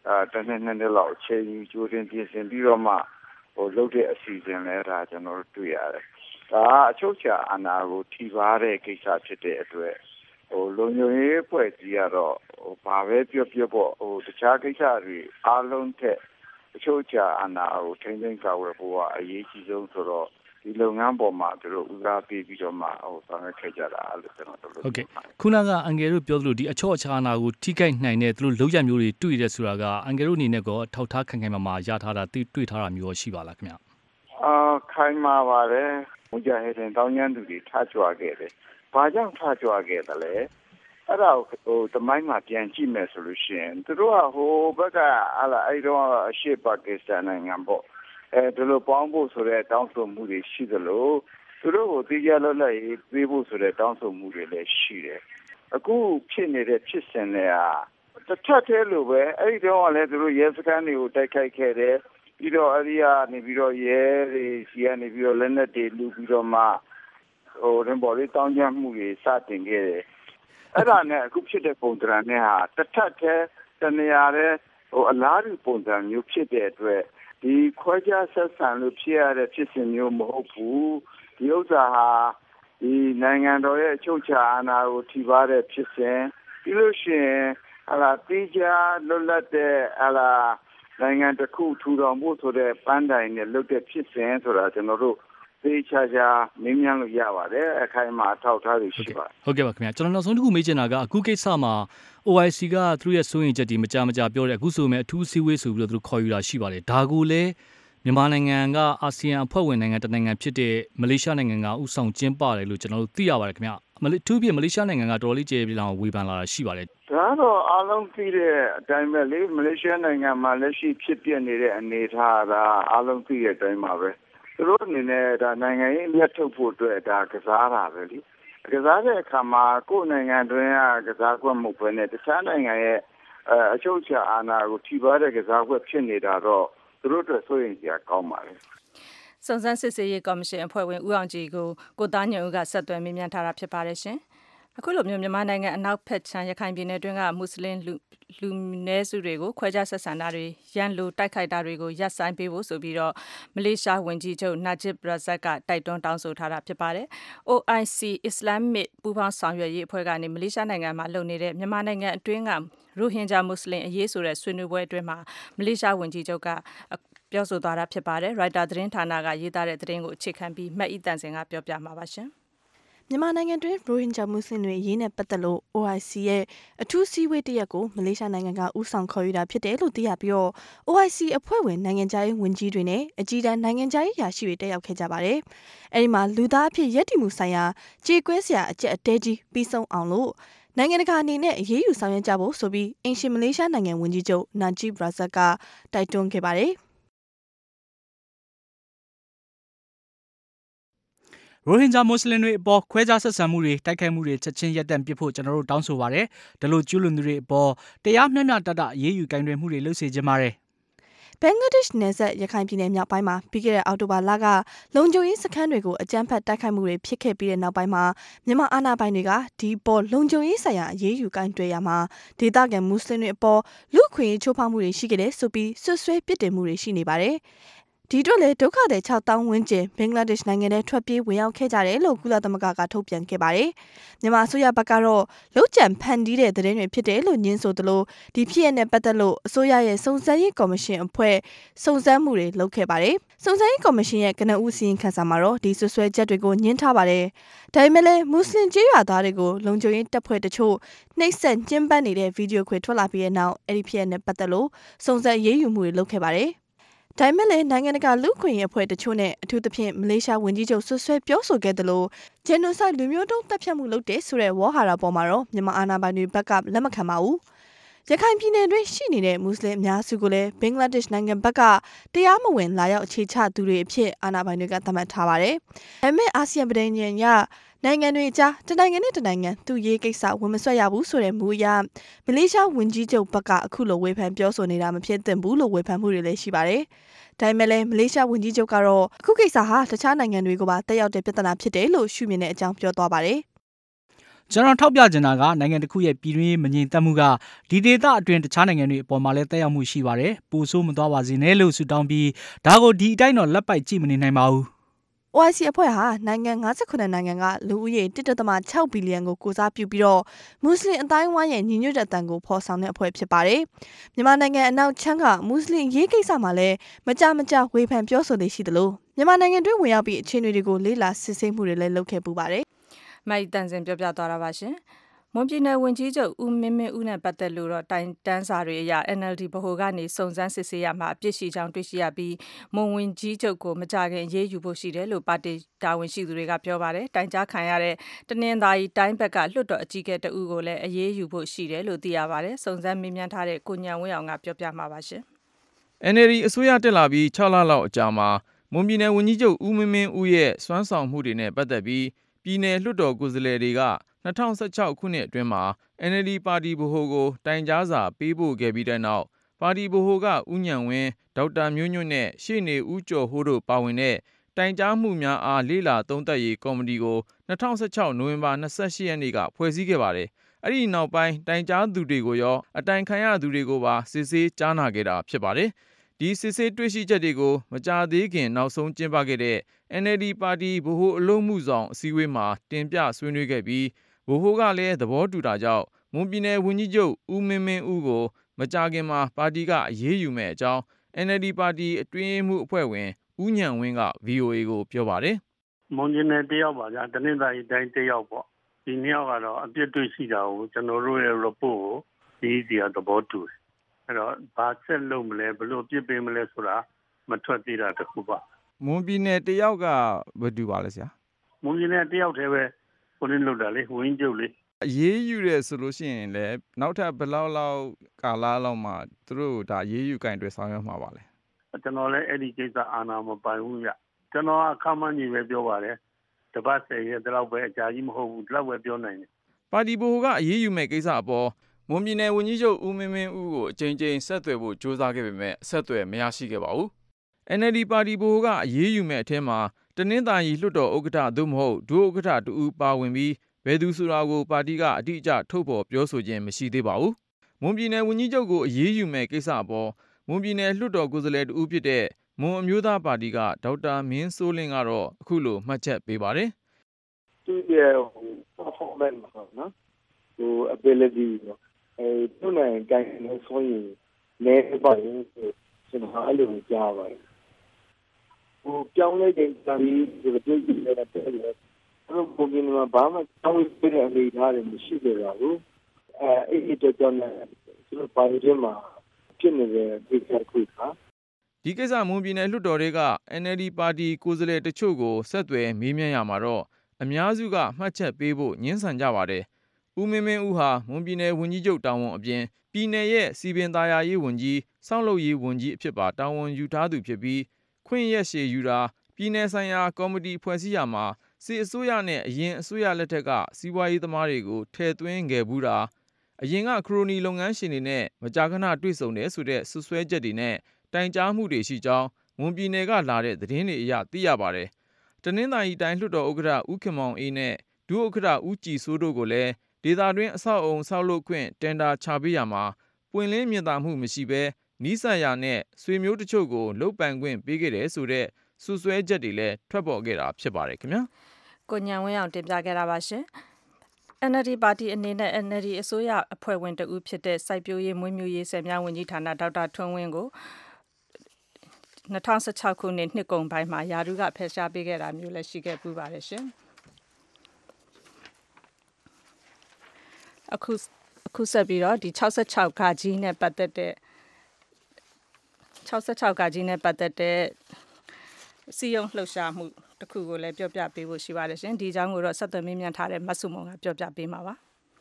အာတနေ့နေ့လောက်ချိန်ယူကြိုတင်ပြင်ဆင်ပြီးတော့မှဟိုလုပ်တဲ့အစီအစဉ်လဲဒါကျွန်တော်တို့တွေ့ရတယ်ဒါအချုပ်ချာအာဏာကိုထိပါတဲ့ကိစ္စဖြစ်တဲ့အတွက်ဟိုလုံခြုံရေးအဖွဲ့ကြီးကတော့ဟိုဘာပဲပြောပြောပေါ့ဟိုတခြားကိစ္စတွေအားလုံးထက်အချုပ်ချာအာဏာကိုထိန်းသိမ်းကာကွယ်ဖို့ကအရေးကြီးဆုံးဆိုတော့ဒီလုပ်ငန်းပေါ်မှာသူတို့ဦးစားပေးပြီးတော့မှဟိုဆောင်ရွက်ခဲ့ကြတာလို့ကျွန်တော်တို့ဟုတ်ကဲ့ခုနကအန်ဂယ်တို့ပြောသလိုဒီအချော့အချာအာဏာကိုထိခိုက်နိုင်တဲ့သူတို့လောက်ရမျိုးတွေတွေ့ရဆိုတာကအန်ဂယ်တို့အနေနဲ့ကောထောက်ထားခိုင်ခိုင်မာမာရထားတာတွေ့ထားတာမျိုးရှိပါလားခင်ဗျအာခိုင်မာပါတယ်မကြဟဲ့တဲ့တောင်းကျမ်းသူတွေထားကြွခဲ့တယ်ဘာကြောင့်ထားကြွခဲ့တယ်လဲအဲ့ဒါဟိုတမိုင်းမှာပြန်ကြည့်မယ်ဆိုလို့ရှိရင်သူတို့ကဟိုဘက်ကဟာလာအဲ့တော့အရှေ့ပါကစ္စတန်နိုင်ငံပေါ့အဲဒီလိုပေါင်းဖို့ဆိုတဲ့တောင်းဆိုမှုတွေရှိသလိုသူတို့ကိုသိကြလို့လည်းပြေးဖို့ဆိုတဲ့တောင်းဆိုမှုတွေလည်းရှိတယ်အခုဖြစ်နေတဲ့ဖြစ်စဉ်တွေကတစ်ထပ်သေးလို့ပဲအဲ့ဒီတော့လည်းသူတို့ရဲစခန်းတွေကိုတိုက်ခိုက်ခဲ့တယ်ပြီးတော့အဲ့ဒီကနေပြီးတော့ရဲတွေစီကနေပြီးတော့လက်နက်တွေလူပြီးတော့မှဟိုရင်ပေါ်လေးတောင်းကြမှုတွေစတင်ခဲ့တယ်အဲ့ဒါနဲ့အခုဖြစ်တဲ့ပုံစံနဲ့ဟာတစ်ထပ်သေးတနေရာတဲ့ဟိုအလားတူပုံစံမျိုးဖြစ်တဲ့အတွက်ဒီခွဲခြားဆက်ဆံလို့ဖြစ်ရတဲ့ဖြစ်စဉ်မျိုးမဟုတ်ဘူးဒီဥစ္စာဟာဒီနိုင်ငံတော်ရဲ့အချုပ်အခြာအာဏာကိုထိပါတဲ့ဖြစ်စဉ်ပြီးလို့ရှိရင်ဟာလာတိကျလွတ်လပ်တဲ့ဟာလာနိုင်ငံတစ်ခုထူထောင်ဖို့ဆိုတဲ့ပန်းတိုင်နဲ့လုပ်တဲ့ဖြစ်စဉ်ဆိုတာကျွန်တော်တို့သိချာချာမင်းများလို့ရပါတယ်အခိုင်အမာထောက်ထားလို့ရှိပါတယ်ဟုတ်ကဲ့ပါခင်ဗျာကျွန်တော်နောက်ဆုံးတစ်ခုမေးချင်တာကအခုကိစ္စမှာ O I C ကသူတို့ရဲ့စိုးရင်ချက်ဒီမကြမကြပြောတယ်အခုဆိုမဲ့အထူးစည်းဝေးဆိုပြီးတော့သူတို့ခေါ်ယူတာရှိပါတယ်ဒါကိုလည်းမြန်မာနိုင်ငံကအာဆီယံအဖွဲ့ဝင်နိုင်ငံတနိုင်ငံဖြစ်တဲ့မလေးရှားနိုင်ငံကဥဆောင်ကျင်းပတယ်လို့ကျွန်တော်တို့သိရပါတယ်ခင်ဗျာမလေးသူပြည်မလေးရှားနိုင်ငံကတော်တော်လေးကျေပြလောင်ဝေဖန်လာတာရှိပါတယ်ဒါတော့အားလုံးသိတဲ့အတိုင်းပဲလေမလေးရှားနိုင်ငံမှာလက်ရှိဖြစ်ပျက်နေတဲ့အနေအထားကအားလုံးသိတဲ့အတိုင်းပါပဲသူတို့အနေနဲ့ဒါနိုင်ငံရေးလက်ထုတ်ဖို့အတွက်ဒါကစားတာပဲလေကစားတဲ့အခါမှာကိုယ်နိုင်ငံတွင်းကကစားကွက်မှုပဲနဲ့တခြားနိုင်ငံရဲ့အချုပ်အခြာအာဏာကိုထိပါတဲ့ကစားကွက်ဖြစ်နေတာတော့သူတို့အတွက်စိုးရိမ်စရာကောင်းပါလေစုံစမ်းစစ်ဆေးရေးကော်မရှင်အဖွဲ့ဝင်ဦးအောင်ကြည်ကိုကိုသားညွန့်ဦးကဆက်သွယ်မေးမြန်းထားတာဖြစ်ပါတယ်ရှင်အခုလိုမျိုးမြန်မာနိုင်ငံအနောက်ဘက်ခြမ်းရခိုင်ပြည်နယ်တွင်းကမွတ်စလင်လူလူနည်းစုတွေကိုခွဲခြားဆက်ဆံတာတွေရန်လိုတိုက်ခိုက်တာတွေကိုရပ်ဆိုင်းပေးဖို့ဆိုပြီးတော့မလေးရှားဝန်ကြီးချုပ်နာဂျစ်ဘရာဇတ်ကတိုက်တွန်းတောင်းဆိုထားတာဖြစ်ပါတယ် O I C Islamic ပူးပေါင်းဆောင်ရွက်ရေးအဖွဲ့ကနေမလေးရှားနိုင်ငံမှာလုပ်နေတဲ့မြန်မာနိုင်ငံအတွင်းကရိုဟင်ဂျာမွတ်စလင်အရေးဆိုတဲ့ဆွေးနွေးပွဲအတွင်းမှာမလေးရှားဝန်ကြီးချုပ်ကပြောဆိုသွားတာဖြစ်ပါတယ်ရိုက်တာသတင်းဌာနကရေးသားတဲ့သတင်းကိုအခြေခံပြီးမတ်ဤတန်စင်ကပြောပြမှာပါရှင်မြန်မာနိုင်ငံတွင်ရိုဟင်ဂျာမွတ်စလင်တွေအရေးနဲ့ပတ်သက်လို့ O I C ရဲ့အထူးစည်းဝေးတရက်ကိုမလေးရှားနိုင်ငံကဦးဆောင်ခေါ်ယူတာဖြစ်တယ်လို့သိရပြီးတော့ O I C အဖွဲ့ဝင်နိုင်ငံခြားရေးဝန်ကြီးတွေနဲ့အကြီးတန်းနိုင်ငံခြားရေးရာရှိတွေတက်ရောက်ခဲ့ကြပါတယ်။အဲဒီမှာလူသားအဖြစ်ရည်တည်မှုဆိုင်ရာကြေကွဲစရာအကျက်အတဲကြီးပြီးဆုံးအောင်လို့နိုင်ငံတကာအနေနဲ့အရေးယူဆောင်ရွက်ကြဖို့ဆိုပြီးအင်ရှင်မလေးရှားနိုင်ငံဝန်ကြီးချုပ်နာဂျီဘရာဇတ်ကတိုက်တွန်းခဲ့ပါတယ်။ရိုဟင်ဂျာမွတ်စလင်တွေအပေါ်ခွဲခြားဆက်ဆံမှုတွေတိုက်ခိုက်မှုတွေချက်ချင်းရပ်တန့်ပစ်ဖို့ကျွန်တော်တို့တောင်းဆိုပါတယ်။ဒါလို့ကျူးလွန်သူတွေအပေါ်တရားမျှမျှတတအရေးယူကိုင်တွယ်မှုတွေလုပ်စေချင်ပါတယ်။ဘင်္ဂလားဒေ့ရှ်နယ်စပ်ရခိုင်ပြည်နယ်မြောက်ပိုင်းမှာပြီးခဲ့တဲ့အောက်တိုဘာလကလုံခြုံရေးစခန်းတွေကိုအကြမ်းဖက်တိုက်ခိုက်မှုတွေဖြစ်ခဲ့ပြီးတဲ့နောက်ပိုင်းမှာမြန်မာအာဏာပိုင်တွေကဒီပေါ်လုံခြုံရေးဆိုင်ရာအရေးယူကိုင်တွယ်ရမှာဒေသခံမွတ်စလင်တွေအပေါ်လူ့အခွင့်အရေးချိုးဖောက်မှုတွေရှိခဲ့တဲ့ဆိုပြီးဆွဆွဲပစ်တင်မှုတွေရှိနေပါတယ်။ဒီတော့လေဒုက္ခသည်၆သောင်းဝန်းကျင်ဘင်္ဂလားဒေ့ရှ်နိုင်ငံထဲထွက်ပြေးဝင်ရောက်ခဲ့ကြတယ်လို့ကုလသမဂ္ဂကထုတ်ပြန်ခဲ့ပါတယ်။မြန်မာအစိုးရဘက်ကတော့လုံခြံဖန်တီးတဲ့သတင်းတွေဖြစ်တယ်လို့ညင်းဆိုသလိုဒီဖြစ်ရတဲ့ပတ်သက်လို့အစိုးရရဲ့စုံစမ်းရေးကော်မရှင်အဖွဲ့စုံစမ်းမှုတွေလုပ်ခဲ့ပါတယ်။စုံစမ်းရေးကော်မရှင်ရဲ့ကနဦးစီရင်ခံစာမှာတော့ဒီဆွဆွဲချက်တွေကိုညှင်းထားပါတယ်။ဒါပေမဲ့လည်းမွတ်စလင်ကျေးရွာသားတွေကိုလုံခြုံရေးတပ်ဖွဲ့တချို့နှိပ်စက်ညှဉ်းပန်းနေတဲ့ဗီဒီယိုခွေထွက်လာပြီးတဲ့နောက်အဲ့ဒီဖြစ်ရတဲ့ပတ်သက်လို့စုံစမ်းရေးယူမှုတွေလုပ်ခဲ့ပါတယ်။ဒါပေမဲ့လည်းနိုင်ငံတကာလူ့အခွင့်အရေးအဖွဲ့တချို့နဲ့အထူးသဖြင့်မလေးရှားဝန်ကြီးချုပ်ဆွဆွဲပြောဆိုခဲ့သလိုဂျီနိုဆိုက်လူမျိုးတုံးတပ်ဖြတ်မှုလုပ်တဲ့ဆိုတဲ့ဝေါ်ဟာရပေါ်မှာတော့မြန်မာအာဏာပိုင်တွေဘက်ကလက်မခံပါဘူး။ရခိုင်ပြည်နယ်တွင်းရှိနေတဲ့မွတ်စလင်အများစုကိုလည်းဘင်္ဂလားဒေ့ရှ်နိုင်ငံဘက်ကတရားမဝင်လာရောက်အခြေချသူတွေအဖြစ်အာဏာပိုင်တွေကသတ်မှတ်ထားပါတယ်။ဒါပေမဲ့အာဆီယံပြည်နယ်ရနိုင်ငံတွေအကြားတနိုင်ငံနဲ့တနိုင်ငံသူရေးကိစ္စဝင်မဆွတ်ရဘူးဆိုတဲ့မူအရမလေးရှားဝန်ကြီးချုပ်ဘက်ကအခုလိုဝေဖန်ပြောဆိုနေတာမဖြစ်သင့်ဘူးလို့ဝေဖန်မှုတွေလည်းရှိပါတယ်။ဒါပေမဲ့လည်းမလေးရှားဝန်ကြီးချုပ်ကတော့အခုကိစ္စဟာတခြားနိုင်ငံတွေကိုပါတက်ရောက်တဲ့ပြဿနာဖြစ်တယ်လို့ရှုမြင်တဲ့အကြောင်းပြောသွားပါတယ်။ကျွန်တော်ထောက်ပြချင်တာကနိုင်ငံတစ်ခုရဲ့ပြည်တွင်းမငြိမ်သက်မှုကဒီဒေသအတွင်းတခြားနိုင်ငံတွေအပေါ်မှာလည်းတက်ရောက်မှုရှိပါတယ်ပိုဆိုးမသွားပါစေနဲ့လို့ဆုတောင်းပြီးဒါကိုဒီအတိုင်းတော့လက်ပိုက်ကြည့်မနေနိုင်ပါဘူး O I C အဖွဲ့ဟာနိုင်ငံ၅ခုနိုင်ငံကလူဦးရေ တစ်ဒသမ ၆ ဘီလီယံကိုကိုစားပြုပြီးတော့မွတ်စလင်အတိုင်းဝိုင်းရဲ့ညီညွတ်တဲ့အတန်ကိုဖော်ဆောင်တဲ့အဖွဲ့ဖြစ်ပါတယ်။မြန်မာနိုင်ငံအနောက်ချမ်းကမွတ်စလင်ရေးကိစ္စမှာလည်းမကြမကြဝေဖန်ပြောဆိုနေရှိသလိုမြန်မာနိုင်ငံတွင်းဝင်ရောက်ပြီးအခြေအနေတွေကိုလေးလာစစ်ဆေးမှုတွေလည်းလုပ်ခဲ့ပူပါတယ်။မိုက်တန်စင်ပြောပြသွားတာပါရှင်။မွန်ပြည်နယ်ဝန်ကြီးချုပ်ဦးမင်းမင်းဦးနဲ့ပတ်သက်လို့တော့တိုင်တန်းစာတွေအရ N L D ဗဟိုကနေစုံစမ်းစစ်ဆေးရမှာအပြစ်ရှိကြောင်းတွေ့ရှိရပြီးမွန်ဝန်ကြီးချုပ်ကိုမကြခင်ရေးယူဖို့ရှိတယ်လို့ပါတီတာဝန်ရှိသူတွေကပြောပါတယ်။တိုင်ကြားခံရတဲ့တနင်္သာရီတိုင်းဘက်ကလွှတ်တော်အကြီးအကဲတဦးကိုလည်းအရေးယူဖို့ရှိတယ်လို့သိရပါတယ်။စုံစမ်းမေးမြန်းထားတဲ့ကိုညံဝင်းအောင်ကပြောပြမှာပါရှင်။ N L D အစိုးရတက်လာပြီး၆လလောက်အကြာမှာမွန်ပြည်နယ်ဝန်ကြီးချုပ်ဦးမင်းမင်းဦးရဲ့စွမ်းဆောင်မှုတွေနဲ့ပတ်သက်ပြီးပြည်နယ်လွှတ်တော်ကိုယ်စားလှယ်တွေက၂၀၁၆ခုနှစ်အတွင်းမှာ N L D ပါတီဗဟိုကိုတိုင်ကြားစာပေးပို့ခဲ့ပြီးတဲ့နောက်ပါတီဗဟိုကဦးညံဝင်းဒေါက်တာမျိုးညွန့်နဲ့ရှေ့နေဦးကျော်ဟိုးတို့ပါဝင်တဲ့တိုင်ကြားမှုများအားလေ့လာသုံးသပ်ရေးကော်မတီကို၂၀၁၆နိုဝင်ဘာ၂၈ရက်နေ့ကဖွဲ့စည်းခဲ့ပါတယ်။အဲဒီနောက်ပိုင်းတိုင်ကြားသူတွေကိုရောအတိုင်ခံရသူတွေကိုပါစစ်ဆေးကြားနာခဲ့တာဖြစ်ပါတယ်။ဒီစစ်ဆေးတွေ့ရှိချက်တွေကိုမကြာသေးခင်နောက်ဆုံးကျင်းပခဲ့တဲ့ N L D ပါတီဗဟိုအလုပ်မှုဆောင်အစည်းအဝေးမှာတင်ပြဆွေးနွေးခဲ့ပြီးဗဟိုကလည်းသဘောတူတာကြောင့်မွန်ပြည်နယ်ဝန်ကြီးချုပ်ဦးမင်းမင်းဦးကိုမကြာခင်မှာပါတီကအရေးယူမဲ့အကြောင်း N L D ပါတီအတွင်းရေးမှူးအဖွဲ့ဝင်ဦးညံဝင်းက V O A ကိုပြောပါတယ်။မွန်ပြည်နယ်တယောက်ပါဗျာတနင်္သာရီတိုင်းတယောက်ပေါ့ဒီနှစ်ယောက်ကတော့အပြစ်တွေ့ရှိတာကိုကျွန်တော်တို့ရဲ့ report ကိုဒီစီကသဘောတူတယ်။အဲ့တော့ဘာဆက်လုပ်မလဲဘယ်လိုပြစ်ပေးမလဲဆိုတာမထွက်သေးတာတခုပါ။မွန်ပြည်နယ်တယောက်ကဘယ်သူပါလဲဆရာ။မွန်ပြည်နယ်တယောက်တည်းပဲကိုရင်းလောက်တာလေဝင်းကျုပ်လေအရေးယူရဲဆိုလို့ရှိရင်လည်းနောက်ထပ်ဘယ်လောက်လောက်ကာလလောက်မှသူတို့ဒါရေးယူကင်တွေဆောင်ရွက်မှာပါလဲကျွန်တော်လည်းအဲ့ဒီကိစ္စအာဏာမပိုင်ဘူးညကျွန်တော်အခမ်းမကြီးပဲပြောပါတယ်တပတ်ဆယ်ရက်တလောက်ပဲအကြာကြီးမဟုတ်ဘူးလောက်ပဲပြောနိုင်တယ်ပါတီဗဟိုကအရေးယူမဲ့ကိစ္စအပေါ်မွန်ပြည်နယ်ဝန်ကြီးချုပ်ဦးမင်းမင်းဦးကိုအကြိမ်ကြိမ်ဆက်သွယ်ဖို့ကြိုးစားခဲ့ပေမဲ့ဆက်သွယ်မရရှိခဲ့ပါဘူး N L D ပါတီဗဟိုကအရေးယူမဲ့အထက်မှာတနင်္သာရီလွှတ်တော်ဥက္ကဋ္ဌသို့မဟုတ်ဒုဥက္ကဋ္ဌတူဦးပါဝင်ပြီးဘယ်သူဆိုတာကိုပါတီကအတိအကျထုတ်ဖော်ပြောဆိုခြင်းမရှိသေးပါဘူး။မွန်ပြည်နယ်ဝန်ကြီးချုပ်ကိုအရေးယူမဲ့ကိစ္စအပေါ်မွန်ပြည်နယ်လွှတ်တော်ကိုယ်စားလှယ်တူဖြစ်တဲ့မွန်အမျိုးသားပါတီကဒေါက်တာမင်းစိုးလင်းကတော့အခုလိုမှတ်ချက်ပေးပါတယ်။သူရဲ့ performance ပေါ့နော်။ဟို ability အဲသူ့နိုင်ကိုင်းနေဆိုရင်လည်းပါရင်ကျွန်တော်အဲ့လိုကြားပါတယ်။ဟိုပြောင်းလဲတဲ့တာဒီဒီလိုကြည့်နေတာတဲ့အဲ့လိုပုံစံမှာဘာမှတောင်းပြတဲ့အနေထားတွေမရှိကြပါဘူးအဲအဲ့ဒီတော့ကျွန်တော်ပါတီမှာဖြစ်နေတဲ့ဒီကိစ္စကဒီကိစ္စမွန်ပြည်နယ်လွှတ်တော်တွေက N L D ပါတီကိုယ်စားလှယ်တချို့ကိုဆက်သွယ်မေးမြန်းရမှာတော့အများစုကမှတ်ချက်ပေးဖို့ညှင်းဆန်ကြပါတယ်ဦးမင်းမင်းဦးဟာမွန်ပြည်နယ်ဝန်ကြီးချုပ်တာဝန်အပြင်ပြည်နယ်ရဲ့စီပင်သာယာရေးဝန်ကြီးစောင့်လုပ်ရေးဝန်ကြီးအဖြစ်ပါတာဝန်ယူထားသူဖြစ်ပြီးခွင့်ရက်ရှည်ယူတာပြည်နယ်ဆိုင်ရာကော်မတီဖွဲ့စည်းရမှာစီအစိုးရနဲ့အရင်အစိုးရလက်ထက်ကစီးပွားရေးသမားတွေကိုထည့်သွင်းခဲ့ဘူးတာအရင်ကခရိုနီလုပ်ငန်းရှင်တွေနဲ့မကြာခဏတွေ့ဆုံတယ်ဆိုတဲ့ဆွဆွဲချက်တွေနဲ့တိုင်ကြားမှုတွေရှိကြောင်းမွန်ပြည်နယ်ကလာတဲ့သတင်းတွေအရသိရပါတယ်။တနင်္သာရီတိုင်းလွှတ်တော်ဥက္ကဋ္ဌဦးခင်မောင်အေးနဲ့ဒုဥက္ကဋ္ဌဦးကြည်စိုးတို့ကိုလည်းဒေသတွင်းအဆောက်အုံဆောက်လုပ်ခွင့်တင်ဒါချပေးရမှာပွင့်လင်းမြင်သာမှုမရှိဘဲနီးစပ်ရာနဲ့ဆွေမျိုးတချို့ကိုလုတ်ပိုင်ခွင့်ပေးခဲ့တယ်ဆိုတဲ့ဆွဆွဲချက်တွေလည်းထွက်ပေါ်ခဲ့တာဖြစ်ပါတယ်ခင်ဗျာ။ကိုညံဝင်းအောင်တင်ပြခဲ့တာပါရှင်။ N L D ပါတီအနေနဲ့ N L D အစိုးရအဖွဲ့ဝင်တဦးဖြစ်တဲ့စိုက်ပျိုးရေးမွေးမြူရေးဆယ်မြောင်းဝန်ကြီးဌာနဒေါက်တာထွန်းဝင်းကို၂၀၁၆ခုနှစ်နှစ်ကုန်ပိုင်းမှာယာရုကဖယ်ရှားပေးခဲ့တာမျိုးလည်းရှိခဲ့ပူပါတယ်ရှင်။အခုအခုဆက်ပြီးတော့ဒီ၆၆ကကြီးနဲ့ပတ်သက်တဲ့၆၆ကကြီးနဲ့ပတ်သက်တဲ့စီယုံလှုပ်ရှားမှုတစ်ခုကိုလည်းပြောပြပေးဖို့ရှိပါတယ်ရှင်ဒီအကြောင်းကိုတော့ဆက်သွယ်မေးမြန်းထားတဲ့မဆုမွန်ကပြောပြပေးမှာပါ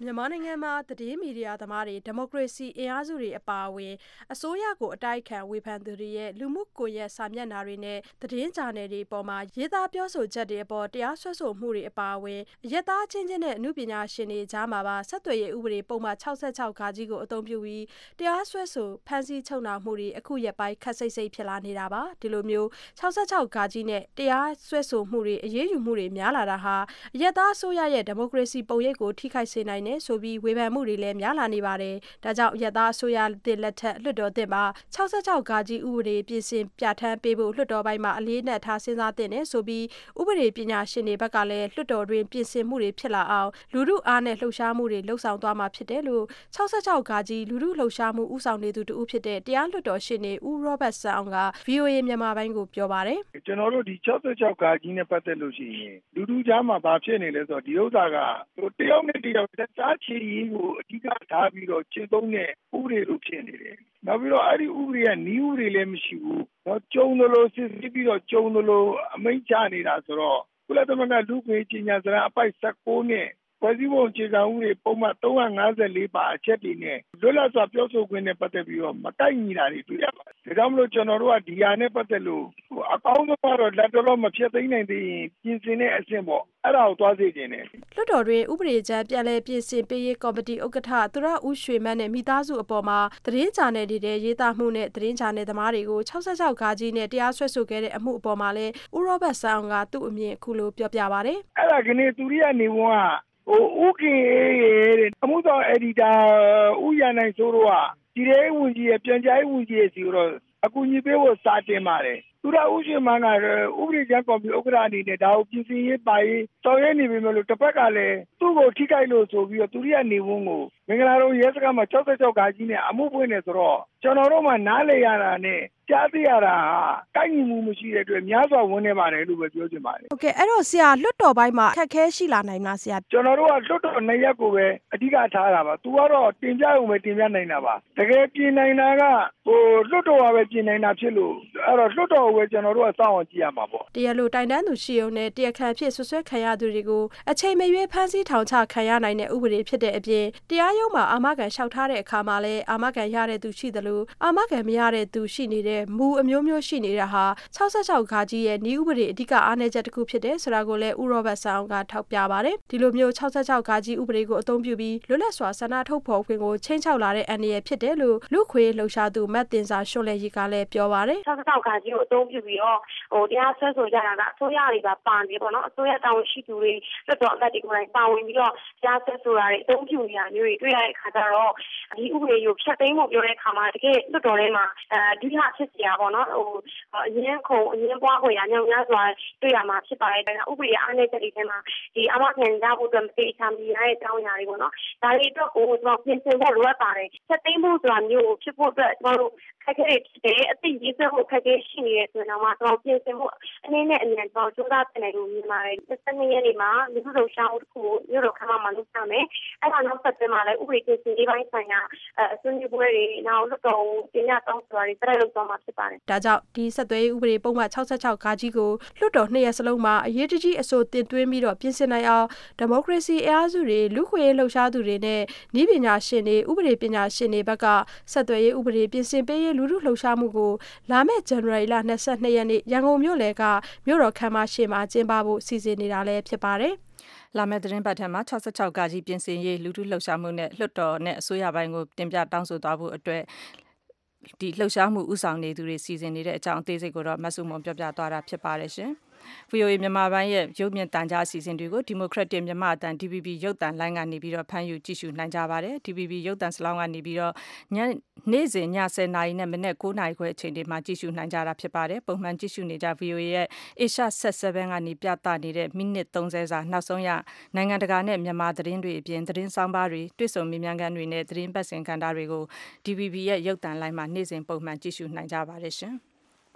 မြန်မာနိုင်ငံမှာသတင်းမီဒီယာသမားတွေဒီမိုကရေစီအင်အားစုတွေအပါအဝင်အစိုးရကိုအတိုက်ခံဝေဖန်သူတွေရဲ့လူမှုကွန်ရက်စာမျက်နှာတွေနဲ့သတင်းဂျာနယ်တွေပေါ်မှာရေးသားပြောဆိုချက်တွေအပေါ်တရားစွဲဆိုမှုတွေအပါအဝင်အရက်သားချင်းချင်းနဲ့အမှုပညာရှင်တွေကြားမှာပါဆက်သွယ်ရေးဥပဒေပုံမှန်၆၆ခါကြီးကိုအသုံးပြုပြီးတရားစွဲဆိုဖမ်းဆီးချုပ်နှောင်မှုတွေအခုရက်ပိုင်းခက်စိတ်စိတ်ဖြစ်လာနေတာပါဒီလိုမျိုး၆၆ခါကြီးနဲ့တရားစွဲဆိုမှုတွေအရေးယူမှုတွေများလာတာဟာအရက်သားအစိုးရရဲ့ဒီမိုကရေစီပုံရိပ်ကိုထိခိုက်စေနိုင်တယ်ဆိုပြီးဝေဖန်မှုတွေလည်းများလာနေပါတယ်။ဒါကြောင့်ရက်သားအစိုးရတဲ့လက်ထက်လွှတ်တော်သစ်မှာ၆၆ခါကြီးဥပဒေပြင်ဆင်ပြဋ္ဌာန်းပေးဖို့လွှတ်တော်ပိုင်းမှာအလေးနက်ထားစဉ်းစားသင့်တယ်ဆိုပြီးဥပဒေပညာရှင်တွေဘက်ကလည်းလွှတ်တော်တွင်ပြင်ဆင်မှုတွေဖြစ်လာအောင်လူထုအားနဲ့လှုပ်ရှားမှုတွေလှုပ်ဆောင်သွားမှာဖြစ်တယ်လို့၆၆ခါကြီးလူထုလှုပ်ရှားမှုဦးဆောင်နေသူတူဖြစ်တဲ့တရားလွှတ်တော်ရှေ့နေဦးရောဘတ်ဆန်အောင်က ဗီအိုအေ မြန်မာပိုင်းကိုပြောပါတယ်။ကျွန်တော်တို့ဒီ၆၆ခါကြီးနဲ့ပတ်သက်လို့ရှိရင်လူထုကြားမှာဘာဖြစ်နေလဲဆိုတော့ဒီဥစ္စာကတယောက်နဲ့တယောက်စားချီရေးကိုအဓိကထားပြီးတော့ကျင့်သုံးတဲ့ဥပဒေလိုဖြစ်နေတယ်။နောက်ပြီးတော့အဲ့ဒီဥပဒေကနီးဥပဒေလည်းမရှိဘူး။တော့ကျုံလို့စစ်စစ်ပြီးတော့ကျုံလို့အမိန့်ချနေတာဆိုတော့ကုလသမဂ္ဂလူ့ခွင့်ကြီးညာစံအပိုက်၁၉နဲ့ဖွဲ့စည်းပုံအခြေခံဥပဒေပုံမှန်၃၅၄ပါအချက်တွေနဲ့လွတ်လပ်စွာပြောဆိုခွင့်နဲ့ပတ်သက်ပြီးတော့မကိုက်ညီတာတွေတွေ့ရပါတယ်။ဒါကြောင့်မလို့ကျွန်တော်တို့ကဒီဟာနဲ့ပတ်သက်လို့အကောင်းဆုံးကတော့လက်တော်မဖြစ်သိနိုင်သေးရင်ပြင်ဆင်တဲ့အဆင့်ပေါ့အဲ့ဒါကိုသွားစေခြင်းနဲ့လွှတ်တော်တွင်ဥပဒေချမ်းပြန်လည်ပြင်ဆင်ပေးရေးကော်မတီဥက္ကဋ္ဌသူရဦးရွှေမန်းနဲ့မိသားစုအပေါ်မှာသတင်းဂျာနယ်တွေတဲ့ရေးသားမှုနဲ့သတင်းဂျာနယ်သမားတွေကို၆၆ခါကြီးနဲ့တရားစွဲဆိုခဲ့တဲ့အမှုအပေါ်မှာလည်းဦးရောဘတ်ဆန်အောင်ကသူ့အမြင်အခုလိုပြောပြပါတယ်။အဲ့ဒါကနေသူရိယနေဝန်းကဟိုဥကင်အမှုဆောင်အက်ဒီတာဦးရနိုင်စိုးတို့ကဒီရဲဝင်ကြီးရဲ့ပြန်ကြားရေးဝင်ကြီးရဲ့စီတော့အကူအညီပေးဖို့စာတင်ပါတယ်သူရဦးရှင်မန်းကဥပဒေချမ်းကော်မတီဥက္ကဋ္ဌအနေနဲ့ဒါကိုပြင်ဆင်ရေးပါရေးဆောင်ရွက်နေပြီမလို့တစ်ဖက်ကလည်းသူ့ကိုထိခိုက်လို့ဆိုပြီးတော့သူရိယနေဝန်းကိုမင်္ဂလာတော်ရဲစခန်းမှာ၆၆ခါကြီးနဲ့အမှုပွင့်နေဆိုတော့ကျွန်တော်တို့မှနားလေရတာနဲ့ကြားသိရတာကိုက်ညီမှုမရှိတဲ့အတွက်များစွာဝင်နေပါတယ်လို့ပဲပြောချင်ပါတယ်ဟုတ်ကဲ့အဲ့တော့ဆရာလွတ်တော်ပိုင်းမှာအခက်အခဲရှိလာနိုင်လားဆရာကျွန်တော်တို့ကလွတ်တော်နှစ်ရက်ကိုပဲအဓိကထားတာပါသူကတော့တင်ပြုံပဲတင်ပြနိုင်တာပါတကယ်ပြင်နိုင်တာကဟိုလွတ်တော်ကပဲပြင်နိုင်တာဖြစ်လို့အဲ့တော့လွတ်တော်ကိုပဲကျွန်တော်တို့ကစောင့်အောင်ကြည့်ရမှာပေါ့တရားလိုတိုင်တန်းသူရှိုံနဲ့တရားခံဖြစ်ဆွဆွဲခံရသူတွေကိုအချိန်မရွေးဖမ်းဆီးထောင်ချခံရနိုင်တဲ့ဥပဒေဖြစ်တဲ့အပြင်တရားရုံးမှာအာမခံလျှောက်ထားတဲ့အခါမှာလည်းအာမခံရတဲ့သူရှိသလိုအာမခံမရတဲ့သူရှိနေတဲ့မူအမျိုးမျိုးရှိနေတာဟာ၆၆ခါကြီးရဲ့ဤဥပဒေအဓိကအားနည်းချက်တစ်ခုဖြစ်တယ်ဆိုတာကိုလည်းဦးရောဘတ်ဆန်အောင်ကထောက်ပြပါတယ်ဒီလိုမျိုး၆၆ခါကြီးဥပဒေကိုအသုံးပြုပြီးလွတ်လပ်စွာဆန္ဒထုတ်ဖော်ခွင့်ကိုချိန်ချောက်လာတဲ့အန္တရာယ်ဖြစ်တယ်လို့လူခွေလှုပ်ရှားသူမတ်တင်စာရှွန့်လက်ရီကလည်းပြောပါတယ်၆၆ခါကြီးကိုအသုံးပြုပြီးတော့ဟိုတရားဆွဲဆိုကြတာကအစိုးရတွေကပါနေပေါ့နော်အစိုးရတာဝန်ရှိသူတွေလွတ်တော်အမတ်တွေကိုလည်းပါဝင်ပြီးတော့တရားဆွဲဆိုတာတွေအသုံးပြုနေတာမျိုးတွေတွေ့ရတဲ့အခါကျတော့ဒီဥပဒေကိုဖျက်သိမ်းဖို့ပြောတဲ့အခါမှာတကယ်လွတ်တော်ထဲမှာအဲဒီဟာဖြစ်စရာပေါ့နော်ဟိုအရင်ခုံအရင်ပွားခွေရညောင်များစွာတွေ့ရမှာဖြစ်ပါတယ်ဒါကဥပဒေအားနည်းချက်တွေထဲမှာဒီအမခံရဖို့အတွက်မသိချမ်းပြီးရတဲ့တောင်းရာတွေပေါ့နော်ဒါတွေအတွက်ကိုကျွန်တော်ပြင်ဆင်ဖို့လိုအပ်ပါတယ်ဖျက်သိမ်းဖို့ဆိုတာမျိုးကိုဖြစ်ဖို့အတွက်ကျွန်တော်တို့ခက်ခဲတယ်အသိရေးဆွဲဖို့ခက်ခဲရှိနေတယ်ဆိုတော့မှကျွန်တော်ပြင်ဆင်ဖို့အနေနဲ့အမြန်ကျွန်တော်စူးစမ်းတင်နေလို့မြင်ပါတယ်၁၂ရက်နေ့မှာလူထုဆောင်ရှောင်းတစ်ခုမြို့တော်ခမ်းမမှာလုပ်ကြမယ်အဲ့ဒါနောက်ဆက်တွဲမှာလည်းဥပဒေပြင်ဆင်ရေးပိုင်းဆိုင်ရာအဆွေးနွေးပွဲတွေနောက်လွှတ်တော်ပညာတောင်းဆိုတာတွေတက်လုပ်သွားမှာဖြစ်ပါတယ်ဒါကြောင့်ဒီဆက်သွယ်ရေးဥပဒေပုံမှန်၆၆ခါကြီးကိုလွှတ်တော်နှစ်ရက်စလုံးမှာအရေးတကြီးအဆိုတင်သွင်းပြီးတော့ပြင်ဆင်နိုင်အောင်ဒီမိုကရေစီအားစုတွေလူခွေလှုပ်ရှားသူတွေနဲ့နည်းပညာရှင်တွေဥပဒေပညာရှင်တွေဘက်ကဆက်သွယ်ရေးဥပဒေပြင်ဆင်ပေးရေးလူထုလှုပ်ရှားမှုကိုလာမယ့်ဇန်နဝါရီလ၂၂ရက်နေ့ရန်ကုန်မြို့လယ်ကမြို့တော်ခမ်းမရှေ့မှာကျင်းပဖို့စီစဉ်နေတာလည်းဖြစ်ပါတယ်လာမယ့်သတင်းပတ်ထက်မှာ၆၆ခါကြီးပြင်ဆင်ရေးလူထုလှုပ်ရှားမှုနဲ့လွှတ်တော်နဲ့အစိုးရပိုင်းကိုတင်ပြတောင်းဆိုသွားဖို့အတွက်ဒီလှုပ်ရှားမှုဥဆောင်နေသူတွေစီစဉ်နေတဲ့အကြောင်းအသေးစိတ်ကိုတော့မဆုမွန်ပြောပြသွားတာဖြစ်ပါတယ်ရှင်။ဗီအိုအေ မြန်မာပိုင်းရဲ့ရုပ်မြင်သံကြားအစီအစဉ်တွေကို Democratic မြန်မာအသံ ဒီ ဗီ ဘီ ရုပ်သံလိုင်းကနေပြီးတော့ဖမ်းယူကြည့်ရှုနိုင်ကြပါတယ်။ ဒီ ဗီ ဘီ ရုပ်သံစလောင်းကနေပြီးတော့ညနေ့စဉ်ညဆယ်နာရီနဲ့မနက်၉နာရီခွဲအချိန်တွေမှာကြည့်ရှုနိုင်ကြတာဖြစ်ပါတယ်။ပုံမှန်ကြည့်ရှုနေကြ ဗီအိုအေ ရဲ့ Asia ဆက်ဆယ်ကနေပြသနေတဲ့မိနစ်၃၀စာနောက်ဆုံးရနိုင်ငံတကာနဲ့မြန်မာသတင်းတွေအပြင်သတင်းဆောင်ပါတွေတွေ့ဆုံမေးမြန်းခန်းတွေနဲ့သတင်းပတ်စင်ကဏ္ဍတွေကို ဒီ ဗီ ဘီ ရဲ့ရုပ်သံလိုင်းမှာနေ့စဉ်ပုံမှန်ကြည့်ရှုနိုင်ကြပါတယ်ရှင်။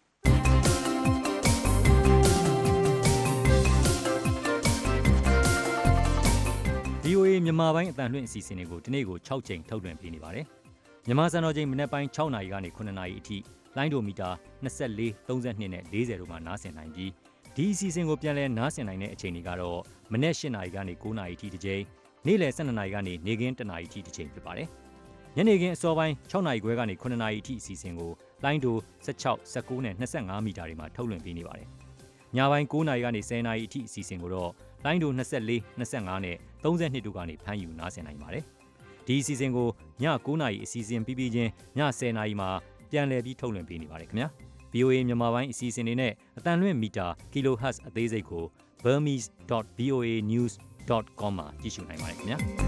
ဗီအိုအေ မြန်မာပိုင်းအသံလွှင့်အစီအစဉ်တွေကိုဒီနေ့ကို၆ကြိမ်ထုတ်လွှင့်ပေးနေပါတယ်။မြန်မာစံတော်ချိန်မနက်ပိုင်း၆နာရီကနေခုနှစ်နာရီအထိလိုင်းဒိုမီတာ၂၄၊၃၂နဲ့၄၀တို့မှာနားဆင်နိုင်ပြီးဒီအစီအစဉ်ကိုပြန်လည်နားဆင်နိုင်တဲ့အချိန်တွေကတော့မနက်၈နာရီကနေ၉နာရီအထိတစ်ကြိမ်ညနေ့လယ် ၁၂ နာရီကနေနေ့ခင်း တစ်နာရီထိတစ်ချိန်ဖြစ်ပါတယ်။ညနေခင်းအစောပိုင်း ၆ နာရီခွဲကနေ ခုနှစ်နာရီအထိအစီအစဉ်ကိုလိုင်းဒို ၁၆, ၁၉ နဲ့ ၂၅ မီတာတွေမှာထုတ်လွှင့်ပေးနေပါတယ်။ညပိုင်း ၉ နာရီကနေ ၁၀ နာရီအထိအစီအစဉ်ကိုတော့လိုင်းဒို ၂၄, ၂၅ နဲ့ ၃၂ တို့ကနေဖမ်းယူနားဆင်နိုင်ပါတယ်။ဒီအစီအစဉ်ကိုည ၉ နာရီအစီအစဉ်ပြီးပြီးချင်းည ၁၀ နာရီမှာပြန်လည်ပြီးထုတ်လွှင့်ပေးနေပါတယ်ခင်ဗျာ။ ဗီအိုအေ မြန်မာပိုင်းအစီအစဉ်တွေနဲ့အတန်လွင့်မီတာ kilohertz အသေးစိတ်ကို burmese dot voa news dot com မှာကြည့်ရှုနိုင်ပါတယ်ခင်ဗျာ။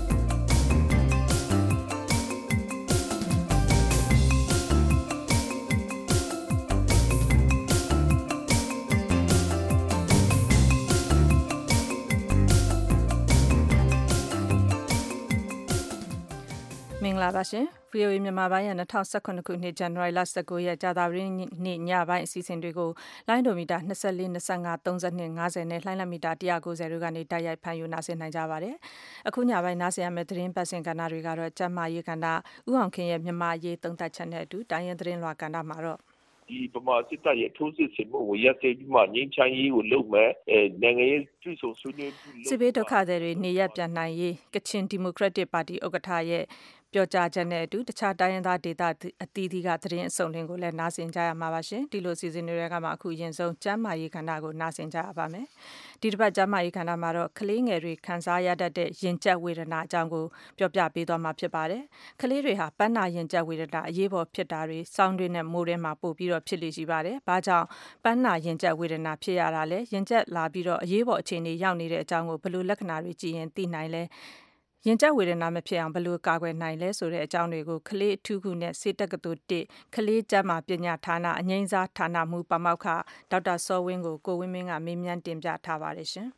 မင်္ဂလာပါရှင် ဗီအိုအေ မြန်မာပိုင်းရဲ့ ၂၀၁၇ ခုနှစ် ဇန်နဝါရီလ ၁၉ ရက်ကြာသပတေးနေ့ညပိုင်းအစီအစဉ်တွေကိုလိုင်းဒိုမီတာ ၂၄, ၂၅, ၃၂, ၅၀ နဲ့လှိုင်းလတ်မီတာ ၁၉၀ တို့ကနေတိုက်ရိုက်ဖမ်းယူနားဆင်နိုင်ကြပါတယ်။အခုညပိုင်းနားဆင်ရမယ့်သတင်းပတ်စဉ်ကဏ္ဍတွေကတော့ကျန်းမာရေးကဏ္ဍ၊ဦးအောင်ခင်ရဲ့မြန်မာရေးသုံးသပ်ချက်နဲ့အတူတိုင်းရင်းသတင်းလွှာကဏ္ဍမှာတော့ဒီဗမာစစ်တပ်ရဲ့ထိုးစစ်ဆင်မှုကိုရပ်စဲပြီးမှငြိမ်းချမ်းရေးကိုလုပ်မယ်အဲနိုင်ငံရေးပြည်စုံဆွေးနွေးမှုစစ်ဘေးဒုက္ခသည်တွေနေရပ်ပြန်နိုင်ရေးကချင်ဒီမိုကရက်တစ်ပါတီဥက္ကဋ္ဌရဲ့ပြောကြားချက်နဲ့အတူတခြားတိုင်းရင်းသားဒေသအသီးသီးကသတင်းအစုံလင်ကိုလည်းနားဆင်ကြရမှာပါရှင်ဒီလိုစီစဉ်တွေကမှအခုရင်ဆုံးကျန်းမာရေးကဏ္ဍကိုနားဆင်ကြရပါမယ်ဒီတစ်ပတ်ကျန်းမာရေးကဏ္ဍမှာတော့ကလေးငယ်တွေခံစားရတတ်တဲ့ရင်ကျပ်ဝေဒနာအကြောင်းကိုပြောပြပေးသွားမှာဖြစ်ပါတယ်ကလေးတွေဟာပန်းနာရင်ကျပ်ဝေဒနာအရေးပေါ်ဖြစ်တာတွေစောင်းတွေနဲ့မိုးထဲမှာပို့ပြီးတော့ဖြစ်လေရှိပါတယ်ဘာကြောင့်ပန်းနာရင်ကျပ်ဝေဒနာဖြစ်ရတာလဲရင်ကျပ်လာပြီးတော့အရေးပေါ်အခြေအနေရောက်နေတဲ့အကြောင်းကိုဘယ်လိုလက္ခဏာတွေကြည့်ရင်သိနိုင်လဲရင်ကျပ်ဝေဒနာမဖြစ်အောင်ဘယ်လိုကာကွယ်နိုင်လဲဆိုတဲ့အကြောင်းတွေကိုကလေးအထူးကုနဲ့စေတက္ကသိုလ်တစ်ကလေးကျန်းမာပညာဌာနအငြိမ်းစားဌာနမှူးပါမောက္ခဒေါက်တာစောဝင်းကိုကိုဝင်းမင်းကမေးမြန်းတင်ပြထားပါတယ်ရှင်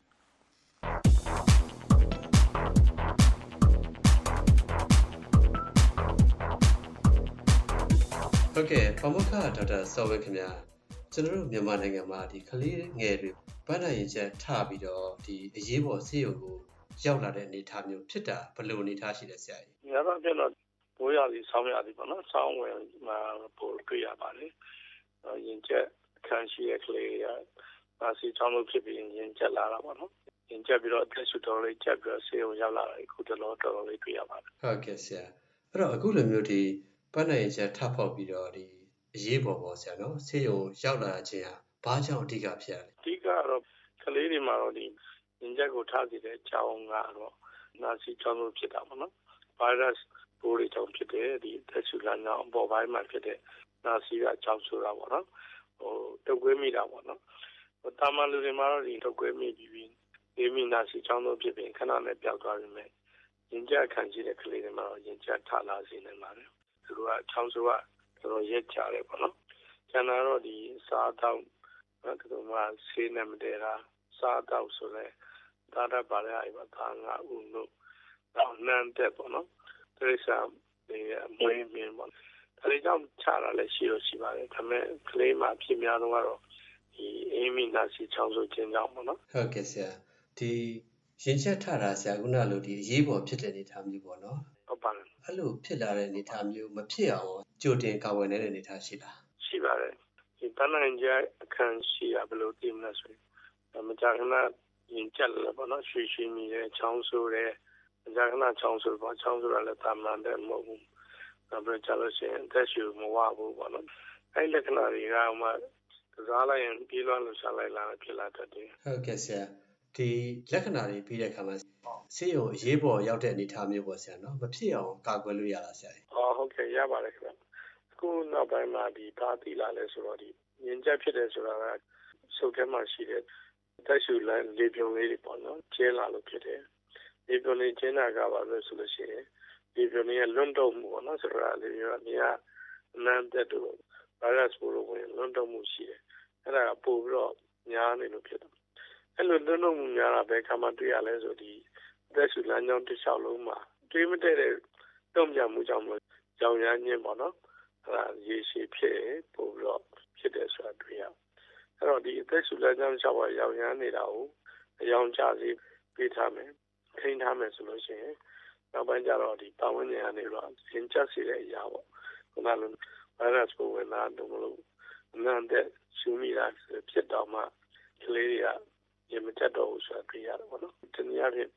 ဟုတ်ကဲ့ပါမောက္ခဒေါက်တာစောဝင်းခင်ဗျာကျွန်တော်တို့မြန်မာနိုင်ငံမှာဒီကလေးငယ်တွေပန်းနာရင်ကျပ်ထပြီးတော့ဒီအရေးပေါ်ဆေးရုံကိုရောက်လာတဲ့အနေအထားမျိုးဖြစ်တာဘယ်လိုအနေအထားရှိလဲဆရာကြီး။ညတော့ကျတော့ဘိုးရည်ဆောင်းရည်ပေါ့နော်။ဆောင်းဝင်မှာပို့တွေ့ရပါတယ်။ရင်ကျက်အခန်းရှိတဲ့ကလေးကပါစီချောင်းလို့ဖြစ်ပြီးရင်ကျက်လာတာပေါ့နော်။ရင်ကျက်ပြီးတော့အသက်ရှူတော်လေးကျက်ပြီးတော့ဆေးရုံရောက်လာတယ်အခုတော့တော်တော်လေးတွေ့ရပါတယ်။ဟုတ်ကဲ့ဆရာ။အဲ့တော့အခုလိုမျိုးဒီပန်းနာရင်ကျက်ထဖောက်ပြီးတော့ဒီအရေးပေါ်ပေါ့ဆရာနော်ဆေးရုံရောက်လာခြင်းဟာဘာကြောင့်အဓိကဖြစ်ရလဲ။အဓိကတော့ကလေးတွေမှာတော့ဒီရင်ကျက်ကိုထားစီတဲ့အကြောင်းကတော့နာစီချောင်းလို့ဖြစ်တာပေါ့နော်ဗိုင်းရပ်စ်ပိုးတွေကြောင့်ဖြစ်တဲ့ဒီသက်ရှူလမ်းကြောင်းအပေါ်ပိုင်းမှာဖြစ်တဲ့နာစီကအကြောင်းဆိုတာပေါ့နော်ဟိုတုပ်ကွေးမိတာပေါ့နော်ဟိုတာမန်လူတွေမှာတော့ဒီတုပ်ကွေးမိပြီးပြီးဒီမိနာစီချောင်းလို့ဖြစ်ပြီးခဏနဲ့ပျောက်သွားပြီမဲ့ရင်ကျက်ခံရှိတဲ့ကလေးတွေမှာတော့ရင်ကျက်ထလာစေနိုင်ပါတယ်သူတို့ကချောင်းဆိုးကတော်တော်ရက်ကြတယ်ပေါ့နော်ကျန်တာတော့ဒီစားတော့နော်ဒီလိုမှဆေးနဲ့မတည်တာစားတော့ဆိုလဲဒါတော့ပါရအိမ်မှာသားငါဦးလို့တော့နန်းတဲ့ပေါ့နော်တရိစာဒီမွေးမြင်ပေါ့ဒါကြောင့်ချတာလည်းရှိလို့ရှိပါတယ်ဒါပေမဲ့ကလေးမှာဖြစ်များတော့ကတော့ဒီအင်းမီနာစီချောင်းဆိုခြင်းကြောင့်ပေါ့နော်ဟုတ်ကဲ့ဆရာဒီရင်ချက်ထတာဆရာခုနလိုဒီအရေးပေါ်ဖြစ်တဲ့အနေအထားမျိုးပေါ့နော်ဟုတ်ပါတယ်အဲ့လိုဖြစ်လာတဲ့အနေအထားမျိုးမဖြစ်အောင်ကြိုတင်ကာဝယ်နေတဲ့အနေအထားရှိလားရှိပါတယ်ဒီတန်းနိုင်ကြအခန်းရှိရဘယ်လိုသိမလဲဆိုရင်မကြာခဏရင်ကျက်လာပေါ့နော်ရွှေရွှေမြည်တဲ့ချောင်းဆိုးတဲ့မကြာခဏချောင်းဆိုးပေါ့ချောင်းဆိုးရလည်းတာမန်တဲ့မဟုတ်ဘူးနောက်ပြီးကြလို့ရှိရင်သက်ရှူမဝဘူးပေါ့နော်အဲ့လက္ခဏာတွေကမှကစားလိုက်ရင်ပြေးလွှမ်းလို့ရှာလိုက်လာဖြစ်လာတတ်တယ်ဟုတ်ကဲ့ဆရာဒီလက္ခဏာတွေပြီးတဲ့အခါမှာဆေးရုံအရေးပေါ်ရောက်တဲ့အနေအထားမျိုးပေါ့ဆရာနော်မဖြစ်အောင်ကာကွယ်လို့ရလားဆရာဟောဟုတ်ကဲ့ရပါတယ်ခင်ဗျအခုနောက်ပိုင်းမှာဒီဘာတီလာလဲဆိုတော့ဒီညင်ကျက်ဖြစ်တယ်ဆိုတာကစုပ်ထဲမှာရှိတဲ့သက်ရှူလမ်းလေပြုံလေးတွေပေါ့နော်ကျဲလာလို့ဖြစ်တယ်လေပြုံလေးကျင်းတာကပါလို့ဆိုလို့ရှိရင်လေပြုံလေးကလွတ်တော့မှုပေါ့နော်ဆိုတော့လေပြုံကနေကအနံ့တက်တို့ဗိုင်းရပ်စ်ပိုးလို့ဝင်လွတ်တော့မှုရှိတယ်အဲ့ဒါကပို့ပြီးတော့ညားနေလို့ဖြစ်တယ်အဲ့လိုလွတ်တော့မှုများတာပဲခါမှတွေ့ရလဲဆိုဒီသက်ရှူလမ်းကြောင်းတစ်လျှောက်လုံးမှာတွေးမတည့်တဲ့တုံ့ပြန်မှုကြောင့်မလို့ကြောင်ရမ်းခြင်းပေါ့နော်အဲ့ဒါရေရှည်ဖြစ်ပို့ပြီးတော့ဖြစ်တယ်ဆိုတာတွေ့ရအဲ့တော့ဒီအသက်ရှူလမ်းကြောင်းလျှောက်ရရောင်ရမ်းနေတာကိုအယောင်ချစေပေးထားမယ်ထိန်းထားမယ်ဆိုလို့ရှိရင်နောက်ပိုင်းကျတော့ဒီပတ်ဝန်းကျင်ကနေတော့ရင်ကျက်စေတဲ့အရာပေါ့ခုနလိုဗိုင်းရပ်စ်ပိုးဝင်လာတော့မလို့အနံ့တဲ့ရှူမိတာဖြစ်တော့မှကလေးတွေကရင်မကျက်တော့ဘူးဆိုတာတွေ့ရတယ်ပေါ့နော်ဒီနည်းအားဖြင့်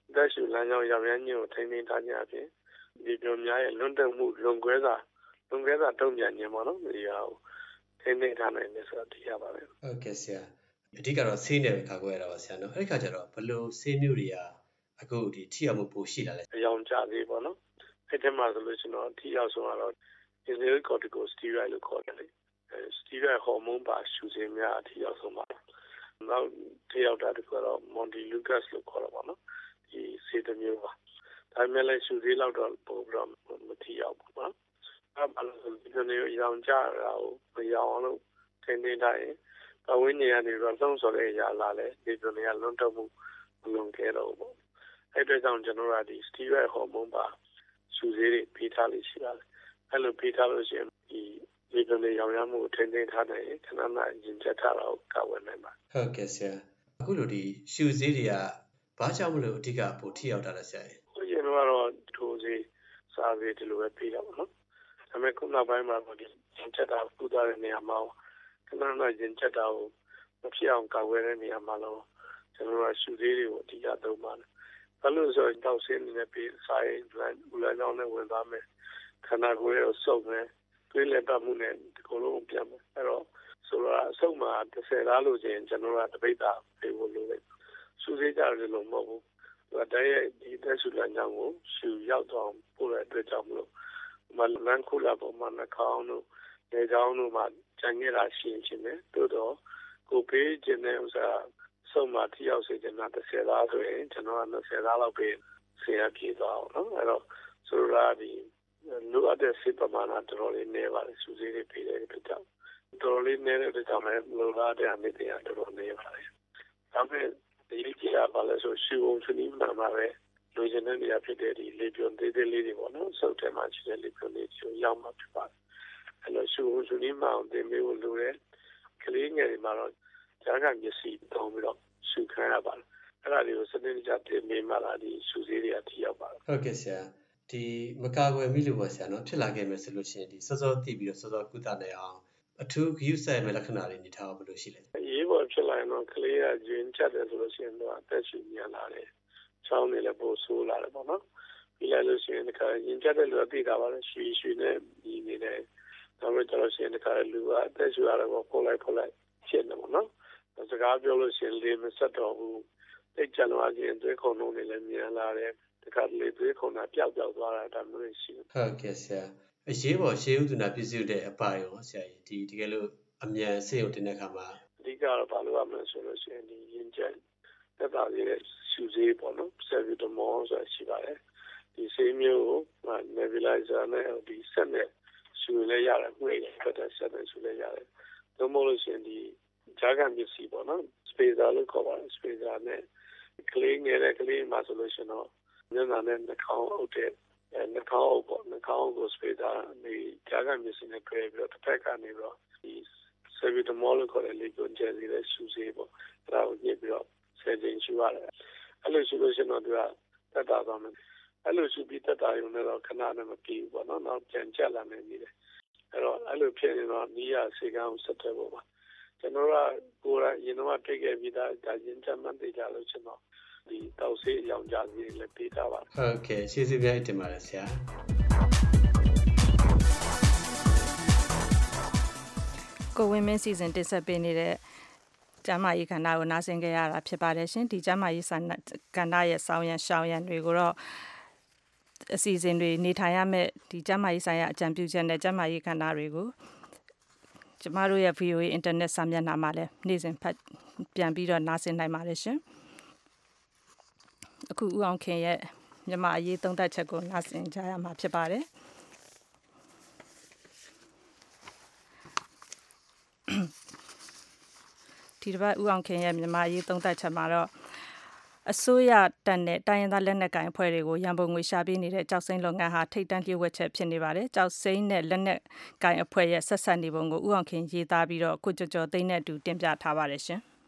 တက်ရှူလမ်းကြောင်းရောက်ရမ်းကြီးကိုထိန်းသိမ်းထားကြဖြင့်ဒီပြောများရဲ့လွန်တက်မှုလွန်ကွဲစာလွန်ကွဲစာတုံ့ပြန်ခြင်းပေါ့နော်ဒီဟာကိုထိန်းသိမ်းထားနိုင်တယ်ဆိုတော့သိရပါတယ်ဟုတ်ကဲ့ဆရာအဓိကတော့ဆေးနယ်ကာကွယ်ရတာပါဆရာနော်အဲ့ဒီခါကျတော့ဘယ်လိုဆေးမျိုးတွေကအခုဒီထိရောက်မှုပိုရှိလာလဲအယောင်ကြသေးပေါ့နော်အဲ့ဒီမှာဆိုလို့ရှိရင်တော့ထိရောက်ဆုံးကတော့ steroid corticosteroid လို့ခေါ်တယ်လေ steroid hormone ပါရှူဆေးများအထိရောက်ဆုံးပါနောက်ထိရောက်တာတခုကတော့ montelukast လို့ခေါ်တာပေါ့နော်ဒီဆေးတစ်မျိုးပါဒါပေမဲ့လည်းရှူဆေးလောက်တော့ပိုပြီးတော့မထိရောက်ဘူးနော်အဲ့ဘာလို့လဲဒီလိုအယောင်ကြတာကိုမယောင်အောင်လို့ထိန်းသိမ်းထားရင်ပဝင်းနေရနေတော့သုံးဆော်တဲ့အရာလာလဲဒီလိုနေရလွန်တော့မှုမလွန်ခဲ့တော့ဘူးအဲ့အတွက်ကြောင့်ကျွန်တော်တို့ဒီ steroid hormone ပါရှူဆေးတွေပေးထားလို့ရှိပါတယ်အဲ့လိုပေးထားလို့ရှိရင်ဒီဒီလိုနေရောင်ရမှုထိန်းသိမ်းထားနိုင်ရင်ခဏမှရင်ချက်ထားတော့ကာဝယ်နိုင်ပါဟုတ်ကဲ့ဆရာအခုလိုဒီရှူဆေးတွေကဘာကြောင့်မလို့အဓိကပိုထိရောက်တာလဲဆရာဟိုရင်တော့ထိုးဆေးစားဆေးဒီလိုပဲပေးတာပေါ့နော်ဒါပေမဲ့ခုနောက်ပိုင်းမှာတော့ဒီရင်ချက်တာပူသွားတဲ့နေရာမှာခဏမှရင်ချက်တာကိုမဖြစ်အောင်ကာဝယ်တဲ့နေရာမှာတော့ကျွန်တော်တို့ရှူဆေးတွေကိုအဓိကသုံးပါတယ်ဘာလို့ဆိုတော့တောက်ဆင်းနေတဲ့ပေးစားရင်ဦးလမ်းကြောင်းနဲ့ဝင်သွားမယ်ခန္ဓာကိုယ်ရဲ့စုပ်မယ်တွေးလက်ပတ်မှုနဲ့ဒီကုလုံးပြန်မယ်အဲ့တော့ဆိုတော့အဆုတ်မှာတစ်ဆယ်လားလို့ချင်းကျွန်တော်ကတပိတ်တာပေးဖို့လိုတယ်ရှူသေးကြတယ်လို့မဟုတ်ဘူးဒါတည်းရဲ့ဒီတက်ရှူလမ်းကြောင်းကိုရှူရောက်တော့ပို့တဲ့အတွက်ကြောင့်မလို့မလန်ခုလာပေါ်မှာနှာခေါင်းတို့လေကြောင်းတို့မှာကျန်နေတာရှိရင်ချင်းတယ်တို့တော့ကိုပေးခြင်းတဲ့ဥစ္စာစုံမှာထိရောက်စေချင်တာတစ်ဆယ်လားဆိုရင်ကျွန်တော်ကနှစ်ဆယ်လားလောက်ပေးဆရာပြေသွားအောင်နော်အဲ့တော့ဆိုတော့ဒီလိုအပ်တဲ့စိတ်ပမာဏတော်တော်လေးနည်းပါတယ်စူးစိတွေပေးတဲ့အတွက်ကြောင့်တော်တော်လေးနည်းတဲ့အတွက်ကြောင့်လည်းလိုလားတဲ့အမြင့်တရားတော်တော်နည်းပါတယ်ဒါပေမဲ့ဒီကြီးကဘာလဲဆိုရှူုံချနီးမှာပဲလိုချင်တဲ့နေရာဖြစ်တဲ့ဒီလေပြွန်သေးသေးလေးတွေပေါ့နော်စုပ်ထဲမှာရှိတဲ့လေပြွန်လေးတွေရောက်မှာဖြစ်ပါတယ်အဲ့လိုရှူုံချနီးမှာတင်ပေးဖို့လိုတယ်ကလေးငယ်တွေမှာတော့ဈာကမျက်စိတောင်းပြီးတော့ရှူခံရပါတယ်အဲ့ဒါတွေကိုစနစ်တကျတင်ပေးမှလာဒီရှူဆေးတွေအထိရောက်ပါတယ်ဟုတ်ကဲ့ဆရာဒီမကာကွယ်မိလို့ပါဆရာနော်ဖြစ်လာခဲ့မယ်ဆိုလို့ရှိရင်ဒီစောစောသိပြီးတော့စောစောကုသနိုင်အောင်အထူးဂရုစိုက်မဲ့လက္ခဏာတွေနေထားဘယ်လိုရှိလဲအရေးပေါ်ဖြစ်လာရင်တော့ကလေးကဂျင်းချက်တယ်ဆိုလို့ရှိရင်တော့အသက်ရှူမြန်လာတယ်ချောင်းနေလည်းပိုဆိုးလာတယ်ပေါ့နော်ပြီးလိုက်လို့ရှိရင်ဒီကဂျင်းချက်တဲ့လူကသိတာပါလေရွှေရွှေနဲ့ဒီနေတယ်ဒါပေမဲ့ကျတော့ရှိရင်ဒီကလူကအသက်ရှူရတယ်ပေါ့ပို့လိုက်ပို့လိုက်ဖြစ်နေပေါ့နော်စကားပြောလို့ရှိရင်လေမဆက်တော့ဘူးတိတ်ကြလွားခြင်းသွေးခုန်လုံးတွေလည်းမြန်လာတယ်တခါလေသွေးခုန်တာပျောက်ပျောက်သွားတာဒါမျိုးရှိတယ်ဟုတ်ကဲ့ဆရာအရေးပေါ်ရှေးဥဒနာပြည့်စုံတဲ့အပိုင်းရောဆရာကြီးဒီတကယ်လို့အမြန်ဆေးရုံတင်တဲ့အခါမှာအဓိကတော့ဘာလို့ရမလဲဆိုလို့ရှိရင်ဒီရင်ကျက်တက်တာလေးရဲ့ရှူဆေးပေါ့နော်ဆယ်ဗီတမောဆိုတာရှိပါတယ်ဒီဆေးမျိုးကို nebulizer နဲ့ဒီဆက်နဲ့ရှူလဲရတယ်ငွေ့ဖက်တဲ့ဆက်နဲ့ရှူလဲရတယ်သို့မဟုတ်လို့ရှိရင်ဒီဂျာကန်ပစ္စည်းပေါ့နော် spacer လို့ခေါ်ပါတယ် spacer နဲ့ကလေးငယ်တဲ့ကလေးမှာဆိုလို့ရှိရင်တော့ညနာနဲ့နှာခေါင်းအုပ်တဲ့နှာခေါင်းအုပ်ပေါ့နှာခေါင်းကို spacer ဒီဂျာကန်ပစ္စည်းနဲ့ပြေပြီးတော့တစ်ဖက်ကနေပြီးတော့ဒီဆယ်ဗီတမောလို့ခေါ်တဲ့လေကွန်ဂျယ်စီတဲ့ရှူဆေးပေါ့အဲ့ဒါကိုညှစ်ပြီးတော့ဆယ်ချိန်ရှူရတယ်အဲ့လိုရှူလို့ရှိရင်တော့သူကတက်တာသွားမယ်အဲ့လိုရှူပြီးတက်တာရုံနဲ့တော့ခဏနဲ့မပြေဘူးပေါ့နော်နောက်ပြန်ကျလာနိုင်နေတယ်အဲ့တော့အဲ့လိုဖြစ်နေတော့နီးရဆေးကန်းကိုဆက်ထွက်ဖို့ပါကျွန်တော်ကကိုယ်ကရင်တော့တွေ့ခဲ့ပြီးသားဒါရင်ချက်မှန်သေးကြလို့ကျွန်တော်ဒီတောက်ဆေးအယောင်ကြစီလည်းပေးထားပါတယ်ဟုတ်ကဲ့ရှေးစပြိုင်တင်ပါတယ်ဆရာကိုဝင်းမင်းစီစဉ်တင်ဆက်ပေးနေတဲ့ကျမ်းမာရေးကဏ္ဍကိုနားဆင်ကြရတာဖြစ်ပါတယ်ရှင်ဒီကျမ်းမာရေးကဏ္ဍရဲ့ဆောင်းရံရှောင်းရံတွေကိုတော့အစီအစဉ်တွေနေထိုင်ရမယ့်ဒီကျမ်းမာရေးဆိုင်ရာအကြံပြုချက်နဲ့ကျမ်းမာရေးကဏ္ဍတွေကိုကျမတို့ရဲ့ ဗီအိုအေ internet စာမျက်နှာမှာလည်းနေ့စဉ်ဖတ်ပြန်ပြီးတော့နားဆင်နိုင်ပါတယ်ရှင်အခုဦးအောင်ခင်ရဲ့မြန်မာအရေးသုံးသပ်ချက်ကိုနားဆင်ကြရမှာဖြစ်ပါတယ်ဒီတစ်ပတ်ဦးအောင်ခင်ရဲ့မြန်မာအရေးသုံးသပ်ချက်မှာတော့အစိုးရတပ်နဲ့တိုင်းရင်းသားလက်နက်ကိုင်အဖွဲ့တွေကိုရန်ပုံငွေရှာပေးနေတဲ့ကြောက်စိမ်းလုပ်ငန်းဟာထိပ်တန်းလျှို့ဝှက်ချက်ဖြစ်နေပါတယ်။ကြောက်စိမ်းနဲ့လက်နက်ကိုင်အဖွဲ့ရဲ့ဆက်ဆက်နေပုံကိုဦးအောင်ခင်ရေးသားပြီးတော့ကိုကျော်ကျော်သိန်းနဲ့အတူတင်ပြထားပါတယ်ရှင်။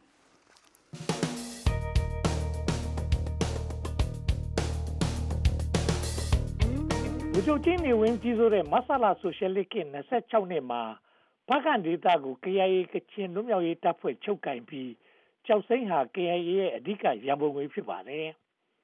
ဗိုလ်ချုပ်ကြီးနေဝင်းကြီးစိုးတဲ့မဆလာဆိုရှယ်လစ်ကနှစ်ဆယ့်ခြောက်နှစ်မှာဖားကန့်ဒေသကို ကေအိုင်အေ ကချင်လွတ်မြောက်ရေးတပ်ဖွဲ့ချုပ်ကင်ပြီးကျောက်စိမ်းဟာ ကေအိုင်အေ ရဲ့အဓိကရန်ပုံငွေဖြစ်ပါတယ်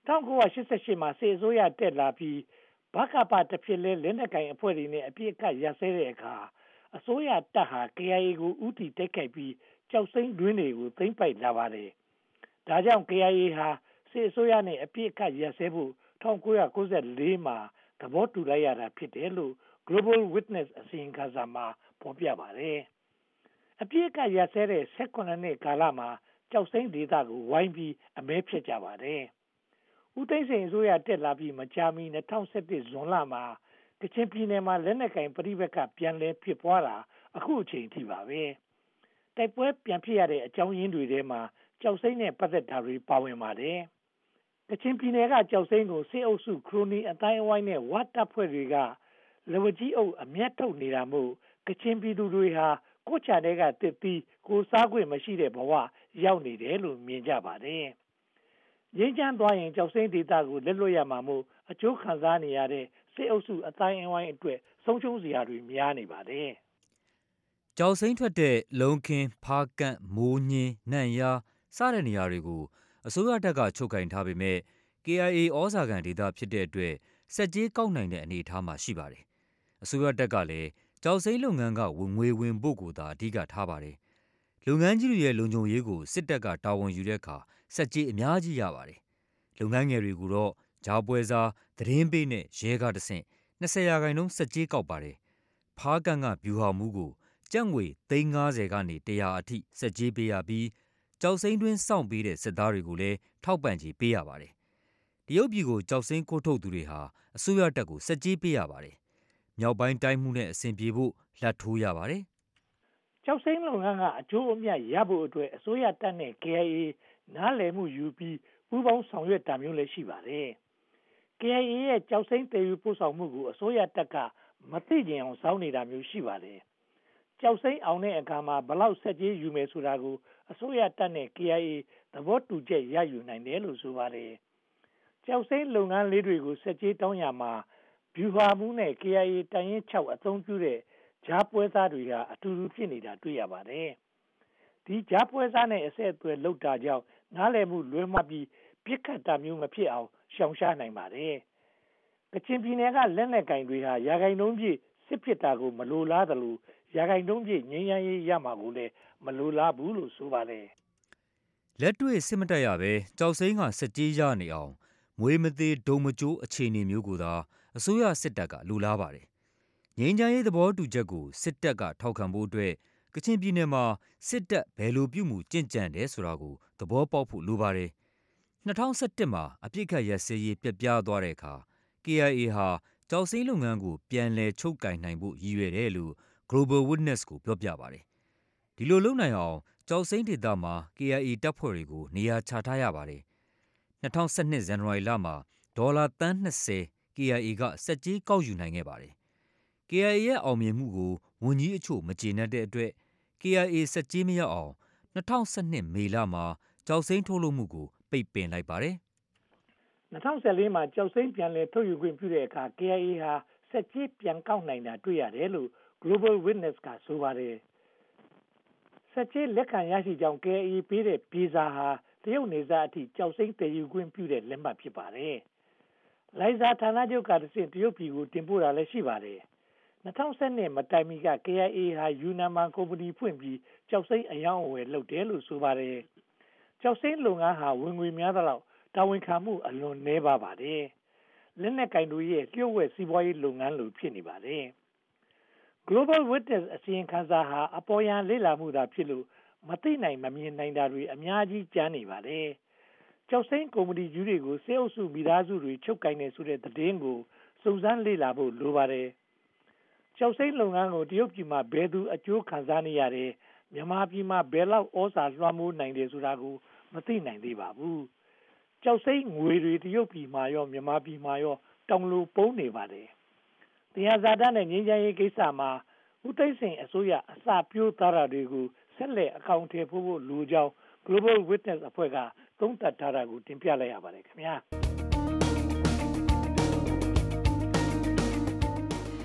၁၉၈၈မှာစစ်အစိုးရတက်လာပြီးဘကပတဖြစ်လဲလက်နက်ကိုင်အဖွဲ့တွေနဲ့အပြစ်အခတ်ရစဲတဲ့အခါအစိုးရတပ်ဟာ K I A ကိုဥတီတိုက်ခိုက်ပြီးကြောက်စိမ့်တွင်းတွေကိုသိမ်းပိုက်လာပါတယ်။ဒါကြောင့် K I A ဟာစစ်အစိုးရနဲ့အပြစ်အခတ်ရစဲဖို့၁၉၉၄မှာသဘောတူလိုက်ရတာဖြစ်တယ်လို့ Global Witness အစီရင်ခံစာမှာဖော်ပြပါတယ်။အပြစ်အခတ်ရစဲတဲ့၁၈နှစ်ကာလမှာကြောက်စိမ့်ဒေသကိုဝိုင်းပြီးအမဲဖြတ်ကြပါတယ်။ဦးသိန်းစိန်အစိုးရတက်လာပြီးမကြာမီ၂၀၁၁ဇွန်လမှာကချင်ပြည်နယ်မှာလက်နက်ကင်ပဋိပက္ခပြန်လည်ဖြစ်ပွားတာအခုအချိန်ထိပါပဲ။တိုက်ပွဲပြန်ဖြစ်ရတဲ့အကြောင်းရင်းတွေထဲမှာကြောက်စိမ့်နဲ့ပတ်သက်တာတွေပါဝင်ပါတယ်။ကချင်ပြည်နယ်ကကြောက်စိမ့်ကိုစစ်အုပ်စုခရိုနီအတိုင်းအဝိုင်းနဲ့ဝတ်တပ်ဖွဲ့တွေကလက်ဝကြီးအုပ်အမျက်ထုတ်နေတာမို့ကချင်ပြည်သူတွေဟာကိုချာတဲ့ကတစ်ပြီးကိုစားခွင့်မရှိတဲ့ဘဝရောက်နေတယ်လို့မြင်ကြပါတယ်။ရင်းချမ်းသွားရင်ကြောက်စိမ့်ဒေသကိုလက်လွတ်ရမှာမို့အကျိုးခံစားနေရတဲ့စစ်အုပ်စုအတိုင်းအဝိုင်းအတွက်ဆုံးရှုံးစရာတွေများနေပါတယ်။ကြောက်စိမ့်ထွက်တဲ့လုံခင်းဖားကန့်မိုးညင်းနန့်ယားစတဲ့နေရာတွေကိုအစိုးရတပ်ကချုပ်ကင်ထားပေမဲ့ K I A ဩဇာခံဒေသဖြစ်တဲ့အတွက်စက်ကြေးကောက်နိုင်တဲ့အနေအထားမှာရှိပါတယ်။အစိုးရတပ်ကလည်းကြောက်စိမ့်လုပ်ငန်းကဝင်ငွေဝင်ဖို့ကိုသာအဓိကထားပါတယ်။လုပ်ငန်းကြီးတွေရဲ့လုံခြုံရေးကိုစစ်တပ်ကတာဝန်ယူတဲ့အခါစက်ကြေးအများကြီးရပါတယ်။လုပ်ငန်းငယ်တွေကိုတော့ဂျာပွဲစားသတင်းပေးနဲ့ရဲကားတဆင့်၂၀ရာခိုင်နှုန်းစက်ကြေးကောက်ပါတယ်။ဖားကန့်ကဗျူဟာမှူးကိုကျပ်ငွေသိန်း၅၀ကနေ၁၀၀အထိစက်ကြေးပေးရပြီးကြောက်စိမ့်တွင်းစောင့်ပေးတဲ့စစ်သားတွေကိုလည်းထောက်ပံ့ကြေးပေးရပါတယ်။တရုတ်ပြည်ကိုကြောက်စိမ့်ခိုးထုတ်သူတွေဟာအစိုးရတပ်ကိုစက်ကြေးပေးရပါတယ်။မြောက်ပိုင်းတိုင်းမှုနဲ့အဆင်ပြေဖို့လက်ထိုးရပါတယ်။ကြောက်စိမ့်လုပ်ငန်းကအကျိုးအမြတ်ရဖို့အတွက်အစိုးရတပ်နဲ့ K I A နားလည်မှုယူပြီးပူးပေါင်းဆောင်ရွက်တာမျိုးလည်းရှိပါတယ်။ K I A ရဲ့ကြောက်စိမ့်တည်ယူပို့ဆောင်မှုကိုအစိုးရတပ်ကမသိကျင်အောင်စောင်းနေတာမျိုးရှိပါတယ်။ကြောက်စိမ့်အောင်တဲ့အခါမှာဘလောက်စက်ကြေးယူမယ်ဆိုတာကိုအစိုးရတပ်နဲ့ K I A သဘောတူချက်ရယူနိုင်တယ်လို့ဆိုပါတယ်။ကြောက်စိမ့်လုပ်ငန်းလေးတွေကိုစက်ကြေးတောင်းရမှာဗျူဟာမှူးနဲ့ K I A တန်ရင်၆အသုံးပြုတဲ့ဂျားပွဲသားတွေကအတူတူဖြစ်နေတာတွေ့ရပါတယ်။ဒီဂျားပွဲသားနဲ့အဆက်အသွယ်လုပ်တာကြောင့်နားလည်မှုလွဲမှားပြီးပြစ်ခတ်တာမျိုးမဖြစ်အောင်ရှောင်ရှားနိုင်ပါတယ်။ကချင်ပြည်နယ်ကလက်နက်ကင်တွေဟာရာဂိုင်နှုန်းပြည့်စစ်ဖြစ်တာကိုမလိုလားသလိုရာဂိုင်နှုန်းပြည့်ငြိမ်းချမ်းရေးရမှာကိုလည်းမလိုလားဘူးလို့ဆိုပါတယ်။လက်တွေ့စစ်မတက်ရပဲကြောက်စိမ့်ကစက်ကြေးရနေအောင်မွေးမသေးဒုံမကျိုးအခြေအနေမျိုးကိုသာအစိုးရစစ်တပ်ကလိုလားပါတယ်။ငြိမ်းချမ်းရေးသဘောတူချက်ကိုစစ်တပ်ကထောက်ခံဖို့အတွက်ကချင်ပြည်နယ်မှာစစ်တပ်ဘယ်လိုပြုမှုကျင့်ကြံတယ်ဆိုတာကိုသဘောပေါက်ဖို့လိုပါတယ်။၂၀၁၁မှာအပြစ်ခတ်ရစဲရေးပြက်ပြားသွားတဲ့အခါ K I A ဟာကြောက်စိမ့်လုပ်ငန်းကိုပြန်လည်ချုပ်ကင်နိုင်ဖို့ရည်ရွယ်တယ်လို့ Global Witness ကိုပြောပြပါတယ်။ဒီလိုလုပ်နိုင်အောင်ကြောက်စိမ့်ဒေသမှာ K I A တပ်ဖွဲ့တွေကိုနေရာချထားရပါတယ်။၂၀၁၂ဇန်နဝါရီလမှာဒေါ်လာသန်း၂၀ K I A ကစက်ကြေးကောက်ယူနိုင်ခဲ့ပါတယ်။ K I A ရဲ့အောင်မြင်မှုကိုဝန်ကြီးအချို့မကျေနပ်တဲ့အတွက် K I A စက်ကြေးမရအောင်၂၀၁၂မေလမှာကြောက်စိမ့်ထုတ်လုပ်မှုကိုပိတ်ပင်လိုက်ပါတယ်။၂၀၁၄မှာကြောက်စိမ့်ပြန်လည်ထုတ်ယူခွင့်ပြုတဲ့အခါ K I A ဟာစက်ကြေးပြန်ကောက်နိုင်တာတွေ့ရတယ်လို့ Global Witness ကဆိုပါတယ်။စက်ကြေးလက်ခံရရှိကြောင်း K I A ပေးတဲ့ဗီဇာဟာတရုတ်နေစားအထိကြောက်စိမ့်တည်ယူခွင့်ပြုတဲ့လက်မှတ်ဖြစ်ပါတယ်။လိုင်ဇာဌာနချုပ်ကတဆင့်တရုတ်ပြည်ကိုတင်ပို့တာလည်းရှိပါတယ်။၂၀၁၂မတိုင်မီက K I A ဟာယူနန်မှာကုမ္ပဏီဖွင့်ပြီးကြောက်စိမ့်အယောင်းအဝယ်လုပ်တယ်လို့ဆိုပါတယ်။ကြောက်စိမ့်လုပ်ငန်းဟာဝင်ငွေများသလောက်တာဝန်ခံမှုအလွန်နည်းပါးပါတယ်။လက်နက်ကင်တို့ရဲ့လျှို့ဝှက်စီးပွားရေးလုပ်ငန်းလိုဖြစ်နေပါတယ်။ Global Witness အစီရင်ခံစာဟာအပေါ်ယံလေ့လာမှုသာဖြစ်လို့မသိနိုင်မမြင်နိုင်တာတွေအများကြီးကျန်နေပါတယ်။ကြောက်စိမ့်ကုမ္ပဏီကြီးတွေကိုစေအုပ်စုမိသားစုတွေချုပ်ကိုင်နေဆိုတဲ့သတင်းကိုစုံစမ်းလေ့လာဖို့လိုပါတယ်။ကြောက်စိမ့်လုပ်ငန်းကိုတရုတ်ပြည်မှာဘယ်သူအကျိုးခံစားနေရတယ်မြန်မာပြည်မှာဘယ်လောက်ဩဇာလွှမ်းမိုးနိုင်တယ်ဆိုတာကိုမသိနိုင်သေးပါဘူး။ကြောက်စိမ့်ငွေတွေတရုတ်ပြည်မှာရောမြန်မာပြည်မှာရောတောင်လိုပုံနေပါတယ်။တရားဇာတနဲ့ငြိမ်းချမ်းရေးကိစ္စမှာဦးသိန်းစိန်အစိုးရအစပြိုးသားတာတွေကိုဆက်လက်အကောင့်ထဲပို့ဖို့လိုကြောင်း Global Witness အဖွဲ့ကသုံးသပ်ထားတာကိုတင်ပြလိုက်ရပါတယ်ခင်ဗျာဥ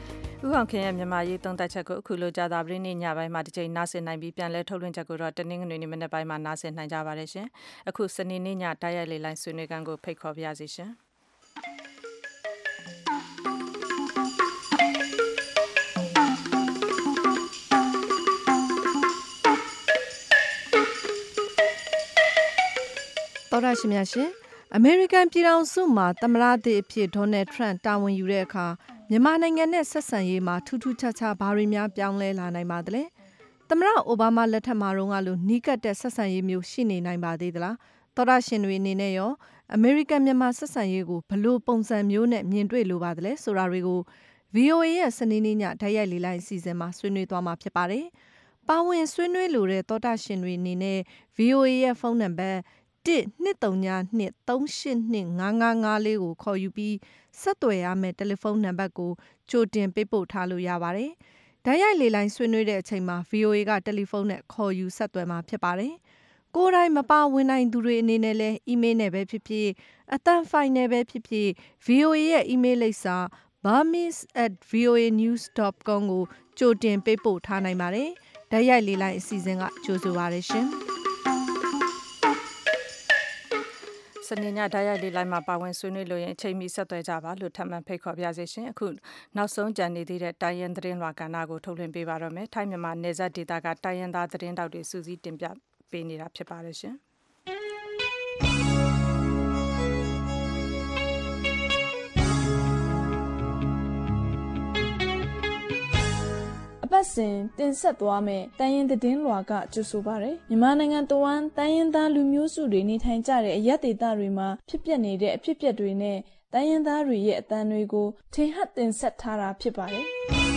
ဥအောင်ခင်ရဲ့မြန်မာရေးသုံးသပ်ချက်ကိုအခုလိုကြာသပတေးနေ့ညပိုင်းမှာတစ်ချိန်နားဆင်နိုင်ပြီးပြန်လဲထုတ်လွှင့်ချက်ကိုတော့တနင်္ဂနွေနေ့မနေ့ပိုင်းမှာနားဆင်နိုင်ကြပါတယ်ရှင်။အခုစနေနေ့ညတိုက်ရိုက်လေလိုင်းဆွေးနွေးခန်းကိုဖိတ်ခေါ်ပါရစေရှင်။တော်ရရှိမြရှင်အမေရိကန်ပြည်ထောင်စုမှာသမ္မတသစ်အဖြစ်ဒေါ်နယ်ထရန့်တာဝန်ယူတဲ့အခါမြန်မာနိုင်ငံနဲ့ဆက်ဆံရေးမှာထူးထူးခြားခြားဘာတွေများပြောင်းလဲလာနိုင်ပါသလဲသမ္မတအိုဘားမားလက်ထက်မှာတော့ကလိုနီးကပ်တဲ့ဆက်ဆံရေးမျိုးရှိနေနိုင်ပါသေးသလားတော်ရရှင်တွေအနေနဲ့ရောအမေရိကန်မြန်မာဆက်ဆံရေးကိုဘလို့ပုံစံမျိုးနဲ့မြင်တွေ့လိုပါသလဲဆိုတာတွေကို ဗီအိုအေ ရဲ့စနေနေ့ညဓာတ်ရိုက်လေလိုင်းအစီအစဉ်မှာဆွေးနွေးသွားမှာဖြစ်ပါတယ်ပါဝင်ဆွေးနွေးလိုတဲ့တော်ရရှင်တွေအနေနဲ့ ဗီအိုအေ ရဲ့ဖုန်းနံပါတ်တစ်နှစ်သုံးညနှစ်သုံးရှစ်နှစ်ငါးငါးငါးလေးကိုခေါ်ယူပြီးဆက်သွယ်ရမယ့်တယ်လီဖုန်းနံပါတ်ကိုကြိုတင်ပေးပို့ထားလို့ရပါတယ်။ဓာတ်ရိုက်လေလိုင်းဆွေးနွေးတဲ့အချိန်မှာ ဗီအိုအေ ကတယ်လီဖုန်းနဲ့ခေါ်ယူဆက်သွယ်မှာဖြစ်ပါတယ်။ကိုယ်တိုင်မပါဝင်နိုင်သူတွေအနေနဲ့လည်းအီးမေးလ်နဲ့ပဲဖြစ်ဖြစ်အသံဖိုင်နဲ့ပဲဖြစ်ဖြစ် ဗီအိုအေ ရဲ့အီးမေးလ်လိပ်စာ burmese at voanews dot com ကိုကြိုတင်ပေးပို့ထားနိုင်ပါတယ်။ဓာတ်ရိုက်လေလိုင်းအစီအစဉ်ကကြိုဆိုပါရရှင်။စနေညဓာတ်ရိုက်လေးလိုက်မှာပါဝင်ဆွေးနွေးလို့ရင်အချိန်မီဆက်သွယ်ကြပါလို့ထပ်မံဖိတ်ခေါ်ပါရစေရှင်အခုနောက်ဆုံးကြံနေသေးတဲ့တိုင်းရင်းသတင်းလွှာကဏ္ဍကိုထုတ်လွှင့်ပေးပါတော့မယ်ထိုင်းမြန်မာနယ်စပ်ဒေသကတိုင်းရင်းသားသတင်းတောက်တွေစူးစီးတင်ပြပေးနေတာဖြစ်ပါတယ်ရှင်အပတ်စဉ်တင်ဆက်သွားမယ်တိုင်းရင်းသတင်းလွှာကကြိုဆိုပါရယ်မြန်မာနိုင်ငံတဝန်းတိုင်းရင်းသားလူမျိုးစုတွေနေထိုင်ကြတဲ့အရက်ဒေသတွေမှာဖြစ်ပျက်နေတဲ့အဖြစ်အပျက်တွေနဲ့တိုင်းရင်းသားတွေရဲ့အသံတွေကိုထင်ဟပ်တင်ဆက်ထားတာဖြစ်ပါတယ်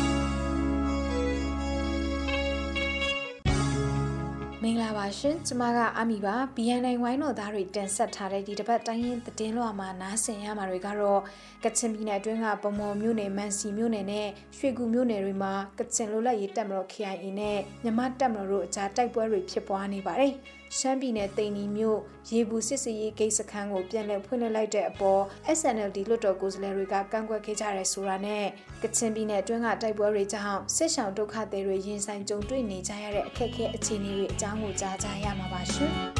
မင်္ဂလာပါရှင်ကျမကအာမီပါ ဘီ အန် အိုင် ဝိုင်းတော်သားတွေတင်ဆက်ထားတဲ့ဒီတစ်ပတ်တိုင်းရင်းသတင်းလွှာမှာနားဆင်ရမှာတွေကတော့ကချင်ပြည်နယ်အတွင်းကဗမော်မြို့နယ်မန်စီမြို့နယ်နဲ့ရွှေကူမြို့နယ်တွေမှာကချင်လွတ်လပ်ရေးတပ်မတော် K I A နဲ့မြန်မာတပ်မတော်တို့အကြားတိုက်ပွဲတွေဖြစ်ပွားနေပါတယ်ရှမ်းပြည်နယ်တိန်နီမြို့ရေဘူးစစ်စီရေးဂိတ်စခန်းကိုပြန်လည်ဖွင့်လှစ်လိုက်တဲ့အပေါ် S N L D လွှတ်တော်ကိုယ်စားလှယ်တွေကကန့်ကွက်ခဲ့ကြတယ်ဆိုတာနဲ့ကချင်ပြည်နယ်အတွင်းကတိုက်ပွဲတွေကြောင့်စစ်ရှောင်ဒုက္ခသည်တွေရင်ဆိုင်ကြုံတွေ့နေကြရတဲ့အခက်အခဲအခြေအနေတွေအကြောင်းကိုကြားကြရမှာပါရှင်။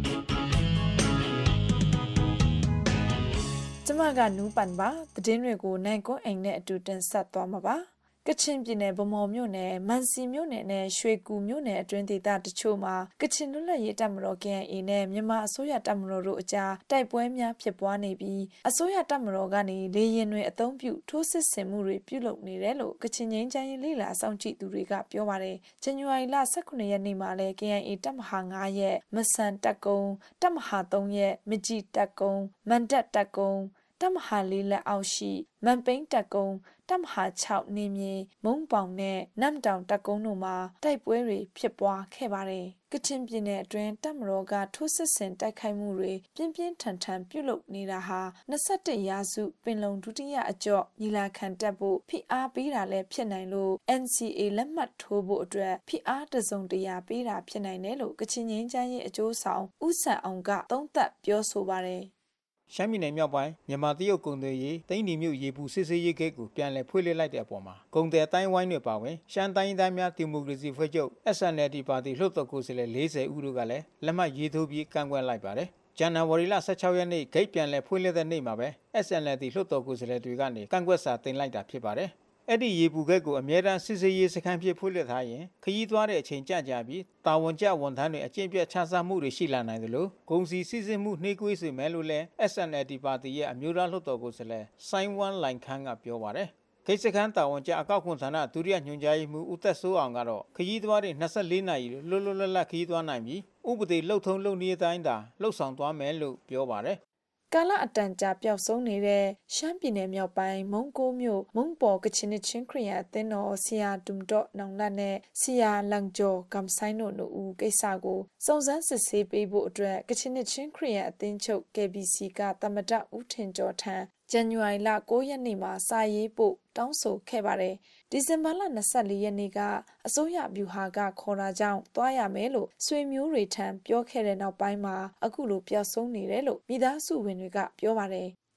ကျမကနူးပန်ပါသတင်းတွေကိုနိုင်ကွန်းအိမ်နဲ့အတူတင်ဆက်သွားမှာပါ။ကချင်ပြည်နယ်ဗမော်မြို့နယ်မန်စီမြို့နယ်နဲ့ရွှေကူမြို့နယ်အတွင်းဒေသတချို့မှာကချင်လွတ်လပ်ရေးတပ်မတော် K I A နဲ့မြန်မာအစိုးရတပ်မတော်တို့အကြားတိုက်ပွဲများဖြစ်ပွားနေပြီးအစိုးရတပ်မတော်ကနေလေရင်တွေအုံပြုထိုးစစ်ဆင်မှုတွေပြုလုပ်နေတယ်လို့ကချင်ငြိမ်းချမ်းရေးလေ့လာစောင့်ကြည့်သူတွေကပြောပါတယ်။ဇန်နဝါရီလ၁၇ရက်နေ့မှာလဲ K I A တပ်မဟာ၅ရဲ့မဆန်တပ်ကုန်းတပ်မဟာ၃ရဲ့မကြည်တပ်ကုန်းမန်တပ်တပ်ကုန်းတပ်မဟာလေးလက်အောက်ရှိမန်ပိန်းတပ်ကုန်းတပ်မဟာ၆နေမြေမုံပေါင်နဲ့နမ်တောင်တပ်ကုန်းတို့မှာတိုက်ပွဲတွေဖြစ်ပွားခဲ့ပါတယ်။ကချင်ပြည်နယ်အတွင်းတပ်မတော်ကထိုးစစ်ဆင်တိုက်ခိုက်မှုတွေပြင်းပြင်းထန်ထန်ပြုလုပ်နေတာဟာ၂၁ရာစုပင်လုံဒုတိယအကြော့ညီလာခံတက်ဖို့ဖိအားပေးတာလည်းဖြစ်နိုင်လို့ N C A လက်မှတ်ထိုးဖို့အတွက်ဖိအားတစုံတရာပေးတာဖြစ်နိုင်တယ်လို့ကချင်ငြိမ်းချမ်းရေးအကျိုးဆောင်ဦးဆန်အောင်ကသုံးသပ်ပြောဆိုပါတယ်။ရှမ်းပြည်နယ်မြောက်ပိုင်းမြန်မာတရုတ်ကုန်သွယ်ရေးတိန်းနီမြို့ရေပူစစ်ဆေးရေးဂိတ်ကိုပြန်လည်ဖွင့်လှစ်လိုက်တဲ့အပေါ်မှာကုန်သည်အတိုင်းဝိုင်းတွေပါဝင်ရှမ်းတိုင်းသားများဒီမိုကရေစီဖွဲ့ချုပ် S N L D ပါတီလှုပ်တော်ကိုယ်စားလှယ်၄၀ဦးတို့ကလည်းလက်မှတ်ရေးထိုးပြီးကန့်ကွက်လိုက်ပါတယ်။ဇန်နဝါရီလ၁၆ရက်နေ့ဂိတ်ပြန်လည်ဖွင့်လှစ်တဲ့နေ့မှာပဲ S N L D လှုပ်တော်ကိုယ်စားလှယ်တွေကနေကန့်ကွက်စာတင်လိုက်တာဖြစ်ပါတယ်။အဲ့ဒီရေပူဂိတ်ကိုအမြဲတမ်းစစ်ဆေးရေးစခန်းဖြစ်ဖွင့်လှစ်ထားရင်ခရီးသွားတဲ့အချိန်ကြကြပြီးတာဝန်ကျဝန်ထမ်းတွေအကျင့်ပြတ်ချစားမှုတွေရှိလာနိုင်တယ်လို့ဂုံစီစစ်စစ်မှုနှိကွေးစေမယ်လို့လည်း S N L D ပါတီရဲ့အမျိုးသားလှုပ်တော်ကိုယ်စားလှယ်ဆိုင်းဝမ်လိုင်ခန်းကပြောပါတယ်။ဂိတ်စခန်းတာဝန်ကျအကောက်ခွန်ဌာနဒုတိယညွှန်ကြားရေးမှူးဦးသက်စိုးအောင်ကတော့ခရီးသွားတွေ၂၄နာရီလွတ်လွတ်လပ်လပ်ခရီးသွားနိုင်ပြီးဥပဒေလှုပ်ထုံးလုပ်နည်းအတိုင်းသာလှုပ်ဆောင်သွားမယ်လို့ပြောပါတယ်။ကာလအတန်ကြာပျောက်ဆုံးနေတဲ့ရှမ်းပြည်နယ်မြောက်ပိုင်းမုံကိုမြို့မုံပေါ်ကချင်ချင်းခရီးယာအသင်းတော်ဆရာဒုံတော့နောင်လတ်နဲ့ဆရာလန်ကျော်ကမ်ဆိုင်တို့တို့ဦးကိစ္စကိုစုံစမ်းစစ်ဆေးပေးဖို့အတွက်ကချင်ချင်းခရီးယာအသင်းချုပ် K B C ကတမဒဦးထင်ကျော်ထံဇန်နဝါရီလ၉ရက်နေ့မှာစာရေးပို့တောင်းဆိုခဲ့ပါတယ်။ဒီဇင်ဘာလ၂၄ရက်နေ့ကအစိုးရဗျူဟာကခေါ်တာကြောင့်တွားရမယ်လို့ဆွေမျိုးတွေထံပြောခဲ့တဲ့နောက်ပိုင်းမှာအခုလိုပျောက်ဆုံးနေတယ်လို့မိသားစုဝင်တွေကပြောပါတယ်။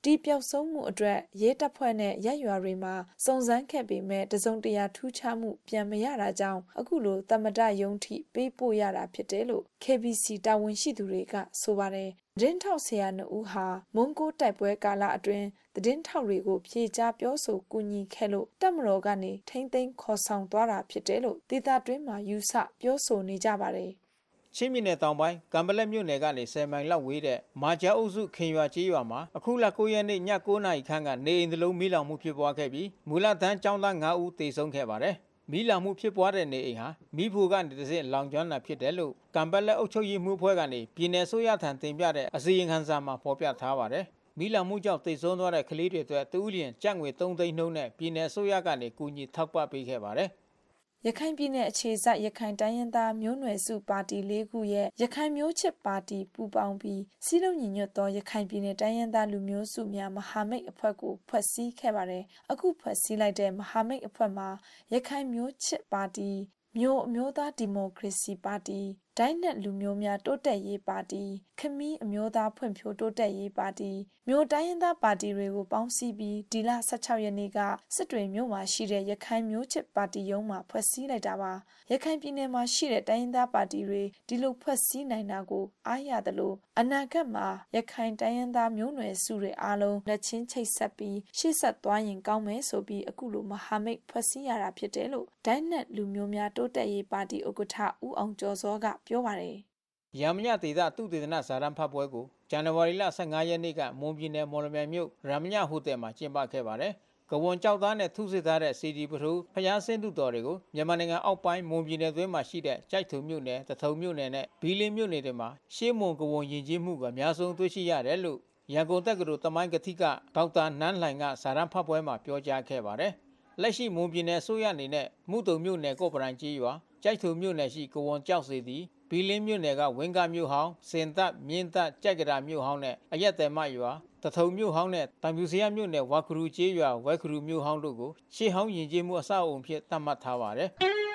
တီးပြောက်ဆုံးမှုအတွက်ရဲတပ်ဖွဲ့နဲ့ရပ်ရွာတွေမှာစုံစမ်းခဲ့ပေမဲ့တစုံတရာထူးခြားမှုပြန်မရတာကြောင့်အခုလိုသမ္မတရုံးထိပေးပို့ရတာဖြစ်တယ်လို့ K B C တာဝန်ရှိသူတွေကဆိုပါတယ်။သတင်းထောက်ဆရာနှစ်ဦးဟာမွန်ဂိုတိုက်ပွဲကာလအတွင်းသတင်းထောက်တွေကိုဖြေကြားပြောဆိုကူညီခဲ့လို့တပ်မတော်ကနေထိမ့်သိမ်းခေါ်ဆောင်သွားတာဖြစ်တယ်လို့ဒေသတွင်းမှာယူဆပြောဆိုနေကြပါတယ်။ချင်းပြည်နယ်တောင်ပိုင်းကံပလက်မြို့နယ်ကနေဆယ်မိုင်လောက်ဝေးတဲ့မာကျအုပ်စုခင်ရွာကျေးရွာမှာအခုလ၉ရက်နေ့ည၉နာရီခန့်ကနေအိမ်တစ်လုံးမီးလောင်မှုဖြစ်ပွားခဲ့ပြီးမူလတန်းကျောင်းသား၅ဦးသေဆုံးခဲ့ပါတယ်။မီးလောင်မှုဖြစ်ပွားတဲ့နေအိမ်ဟာမီးဖိုကနေတစ်ဆင့်လောင်ကျွမ်းတာဖြစ်တယ်လို့ကံပလက်အုပ်ချုပ်ရေးမှူးဖွဲ့ကနေပြည်내ဆိုရထံတင်ပြတဲ့အစီရင်ခံစာမှာဖော်ပြထားပါတယ်။မီးလောင်မှုကြောင့်သေဆုံးသွားတဲ့ကလေးတွေအတွက်တူးလျင်ကျပ်ငွေ၃သိန်းနှုန်းနဲ့ပြည်내ဆိုရကနေကူညီထောက်ပံ့ပေးခဲ့ပါတယ်။ရခိုင်ပြည်နယ်အခြေစိုက်ရခိုင်တိုင်းရင်းသားမျိုးနွယ်စုပါတီလေးခုရဲ့ရခိုင်မျိုးချစ်ပါတီပူးပေါင်းပြီးစီးလုံးညီညွတ်သောရခိုင်ပြည်နယ်တိုင်းရင်းသားလူမျိုးစုများမဟာမိတ်အဖွဲ့ကိုဖွဲ့စည်းခဲ့ပါတယ်။အခုဖွဲ့စည်းလိုက်တဲ့မဟာမိတ်အဖွဲ့မှာရခိုင်မျိုးချစ်ပါတီမျိုးအမျိုးသားဒီမိုကရေစီပါတီဒိုင်းနက်လူမျိုးများတိုးတက်ရေးပါတီခမီးအမျိုးသားဖွံ့ဖြိုးတိုးတက်ရေးပါတီမျိုးတိုင်းရင်းသားပါတီတွေကိုပေါင်းစည်းပြီးဒီလ၁၆ရက်နေ့ကစစ်တွေမြို့မှာရှိတဲ့ရခိုင်မျိုးချစ်ပါတီရုံးမှာဖွဲ့စည်းလိုက်တာပါရခိုင်ပြည်နယ်မှာရှိတဲ့တိုင်းရင်းသားပါတီတွေဒီလိုဖွဲ့စည်းနိုင်တာကိုအားရတယ်လို့အနာဂတ်မှာရခိုင်တိုင်းရင်းသားမျိုးနွယ်စုတွေအားလုံးလက်ချင်းချိတ်ဆက်ပြီးရှေ့ဆက်သွားရင်ကောင်းမယ်ဆိုပြီးအခုလိုမဟာမိတ်ဖွဲ့စည်းရတာဖြစ်တယ်လို့ဒိုင်းနက်လူမျိုးများတိုးတက်ရေးပါတီဥက္ကဋ္ဌဦးအောင်ကျော်စောကပြောပါတယ်။ရမညဒေသသူတေသနစာရန်ဖတ်ပွဲကိုဇန်နဝါရီလ၁၅ရက်နေ့ကမွန်ပြည်နယ်မော်လမြိုင်မြို့ရမညဟိုတယ်မှာကျင်းပခဲ့ပါတယ်။ကဝန်ကြောက်သားနဲ့ထုစစ်သားတဲ့စီဒီပထူဖျားစင်းသူတော်တွေကိုမြန်မာနိုင်ငံအောက်ပိုင်းမွန်ပြည်နယ်သွင်းမှာရှိတဲ့ကြိုက်ထုံမြို့နယ်တထုံမြို့နယ်နဲ့ဘီလင်းမြို့နယ်တွေမှာရှေးမွန်ကဝန်ယဉ်ကျေးမှုကအများဆုံးတွေ့ရှိရတယ်လို့ရန်ကုန်တက္ကသိုလ်တမိုင်းကတိကဒေါက်တာနန်းလှိုင်ကစာရန်ဖတ်ပွဲမှာပြောကြားခဲ့ပါတယ်။လက်ရှိမွန်ပြည်နယ်ဆိုရအနေနဲ့မှုတုံမြို့နယ်ကော့ပရန်ကြီးရွာကြိုက်ထုံမြို့နယ်ရှိကဝန်ကြောက်စီသည်ဘီလင်းမြို့နယ်ကဝင်းကမြို့ဟောင်းစင်တပ်မြင်းတပ်ကြိုက်ကရာမြို့ဟောင်းနဲ့အရက်တယ်မရွာတထုံမြို့ဟောင်းနဲ့တံပြူစရမြို့နယ်ဝါခရူကျေးရွာဝဲခရူမြို့ဟောင်းတို့ကိုရှေးဟောင်းယဉ်ကျေးမှုအဆောက်အုံဖြစ်သတ်မှတ်ထားပါတယ်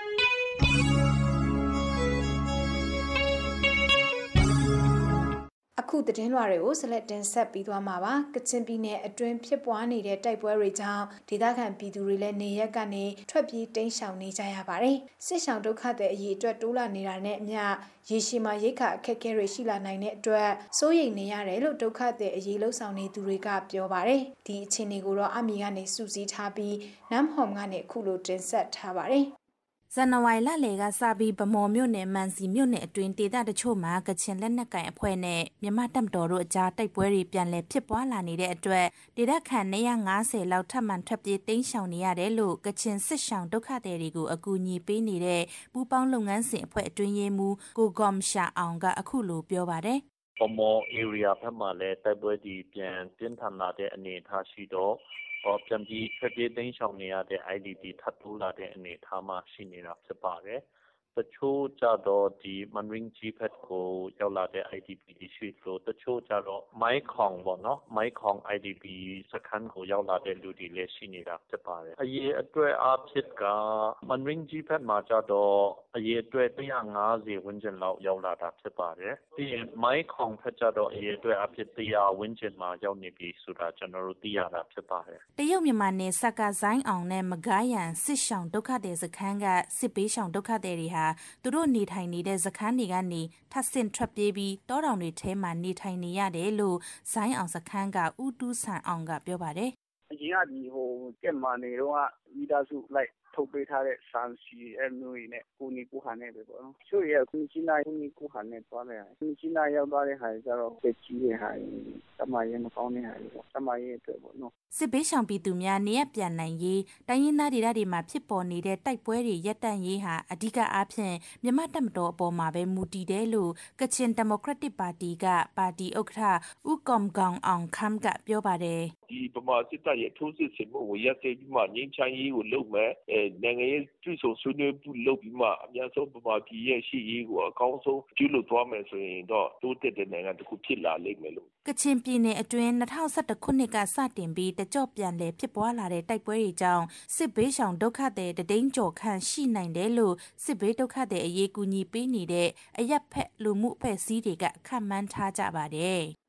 အခုသတင်းလွှာတွေကိုဆက်လက်တင်ဆက်ပြီးသွားမှာပါကချင်ပြည်နယ်အတွင်းဖြစ်ပွားနေတဲ့တိုက်ပွဲတွေကြောင့်ဒေသခံပြည်သူတွေလည်းနေရက်ကနေထွက်ပြေးတိမ်းရှောင်နေကြရပါတယ်စစ်ရှောင်ဒုက္ခသည်အရေးအတွက်တိုးလာနေတာနဲ့အမျှရေရှည်မှာရိတ်ခအခက်အခဲတွေရှိလာနိုင်တဲ့အတွက်စိုးရိမ်နေရတယ်လို့ဒုက္ခသည်အရေးလှုပ်ဆောင်နေသူတွေကပြောပါတယ်ဒီအခြေအနေကိုတော့အမီကနေစုစည်းထားပြီးနမ်ဟွန်ကနေအခုလိုတင်ဆက်ထားပါတယ်ဇန်နဝါရီလလယ်ကစပြီးဗမော်မြို့နယ်မန်စီမြို့နယ်အတွင်းဒေသတချို့မှာကချင်လက်နက်ကိုင်အဖွဲ့နဲ့မြန်မာတပ်မတော်တို့အကြားတိုက်ပွဲတွေပြန်လည်ဖြစ်ပွားလာနေတဲ့အတွက်ဒေသခံနေရ၅၀လောက်ထပ်မံထွက်ပြေးတိမ်းရှောင်နေရတယ်လို့ကချင်စစ်ရှောင်ဒုက္ခသည်တွေကိုအကူအညီပေးနေတဲ့ပူးပေါင်းလုပ်ငန်းစဉ်အဖွဲ့အတွင်းရေးမှူးကိုဂေါမ်ရှာအောင်ကအခုလိုပြောပါတယ်ဗမော် area ဘက်မှာလည်းတိုက်ပွဲဒီပြန်ပြင်းထန်လာတဲ့အနေအထားရှိတော့ဟောပြန်ပြီးထွက်ပြေးတိမ်းရှောင်နေရတဲ့ I D P ထပ်တိုးလာတဲ့အနေအထားမှာရှိနေတာဖြစ်ပါတယ်။တချို့ကြတော့ဒီမန်ရင်းဂျီဖက်ကိုရောက်လာတဲ့ I D P တွေရှိလို့တချို့ကြတော့မိုင်းခေါင်ပေါ့နော်မိုင်းခေါင် I D P စခန်းကိုရောက်လာတဲ့လူတွေလည်းရှိနေတာဖြစ်ပါတယ်။အရေးအတွက်အဖြစ်ကမန်ရင်းဂျီဖက်မှာကြတော့အရေးအတွက်one hundred fiftyဝန်းကျင်လောက်ရောက်လာတာဖြစ်ပါတယ်။ပြီးရင်မိုင်းခေါင်ဖက်ကြတော့အရေးအတွက်အဖြစ်one hundredဝန်းကျင်မှာရောက်နေပြီဆိုတာကျွန်တော်တို့သိရတာဖြစ်ပါတယ်။တရုတ်မြန်မာနယ်စပ်ကဇိုင်းအောင်နဲ့မကိုင်းရန်စစ်ရှောင်ဒုက္ခသည်စခန်းကစစ်ပေးရှောင်ဒုက္ခသည်တွေဟာသူတို့နေထိုင်နေတဲ့စခန်းတွေကနေထပ်ဆင့်ထွက်ပြေးပြီးတောတောင်တွေထဲမှာနေထိုင်နေရတယ်လို့ဇိုင်းအောင်စခန်းကဦးတူးဆန်အောင်ကပြောပါတယ်။အရင်ကဒီဟိုကက်မာနေတော့မိသားစုလိုက်ထုတ်ပေးထားတဲ့ဆန်စီအမျိုးကြီးနဲ့ကိုနီကိုဟန်နဲ့ပဲပေါ့နော်။ချို့ရဲ့ကွန်စီနာကိုနီကိုဟန်နဲ့သွားတယ်။ကွန်စီနာရောက်သွားတဲ့ဟာကျတော့ပြကြီးတဲ့ဟာတမရင်မကောင်းတဲ့ဟာပေါ့။တမရင်အတွက်ပေါ့နော်။စစ်ဘေးရှောင်ပြည်သူများနေရပြန်နိုင်ရေးတိုင်းရင်းသားဒေသတွေမှာဖြစ်ပေါ်နေတဲ့တိုက်ပွဲတွေရပ်တန့်ရေးဟာအဓိကအားဖြင့်မြန်မာတပ်မတော်အပေါ်မှာပဲမူတည်တယ်လို့ကချင်ဒီမိုကရက်တစ်ပါတီကပါတီဥက္ကဋ္ဌဦးကွမ်ကောင်အောင်ခမ်ကပြောပါတယ်။ဒီပမာစစ်တပ်ရဲ့ထိုးစစ်ဆင်မှုကိုရပ်သိပြီးမှငြိမ်းချမ်းရေးကိုလုပ်မယ်အဲနိုင်ငံရေးပြုစုဆွေးနွေးမှုလုပ်ပြီးမှအများဆုံးပမာပြည်ရဲ့ရှိရေးကိုအကောင်းဆုံးပြုလုပ်သွားမယ်ဆိုရင်တော့တိုးတက်တဲ့နိုင်ငံတစ်ခုဖြစ်လာလိမ့်မယ်လို့ကချင်ပြည်နယ်အတွင်း၂၀၁၁ခုနှစ်ကစတင်ပြီးတကြော့ပြန်လည်ဖြစ်ပွားလာတဲ့တိုက်ပွဲတွေကြောင့်စစ်ဘေးရှောင်ဒုက္ခသည်တသိန်းကျော်ခန့်ရှိနိုင်တယ်လို့စစ်ဘေးဒုက္ခသည်အရေးကူညီပေးနေတဲ့အရပ်ဖက်လူမှုအဖွဲ့အစည်းတွေကခန့်မှန်းထားကြပါတယ်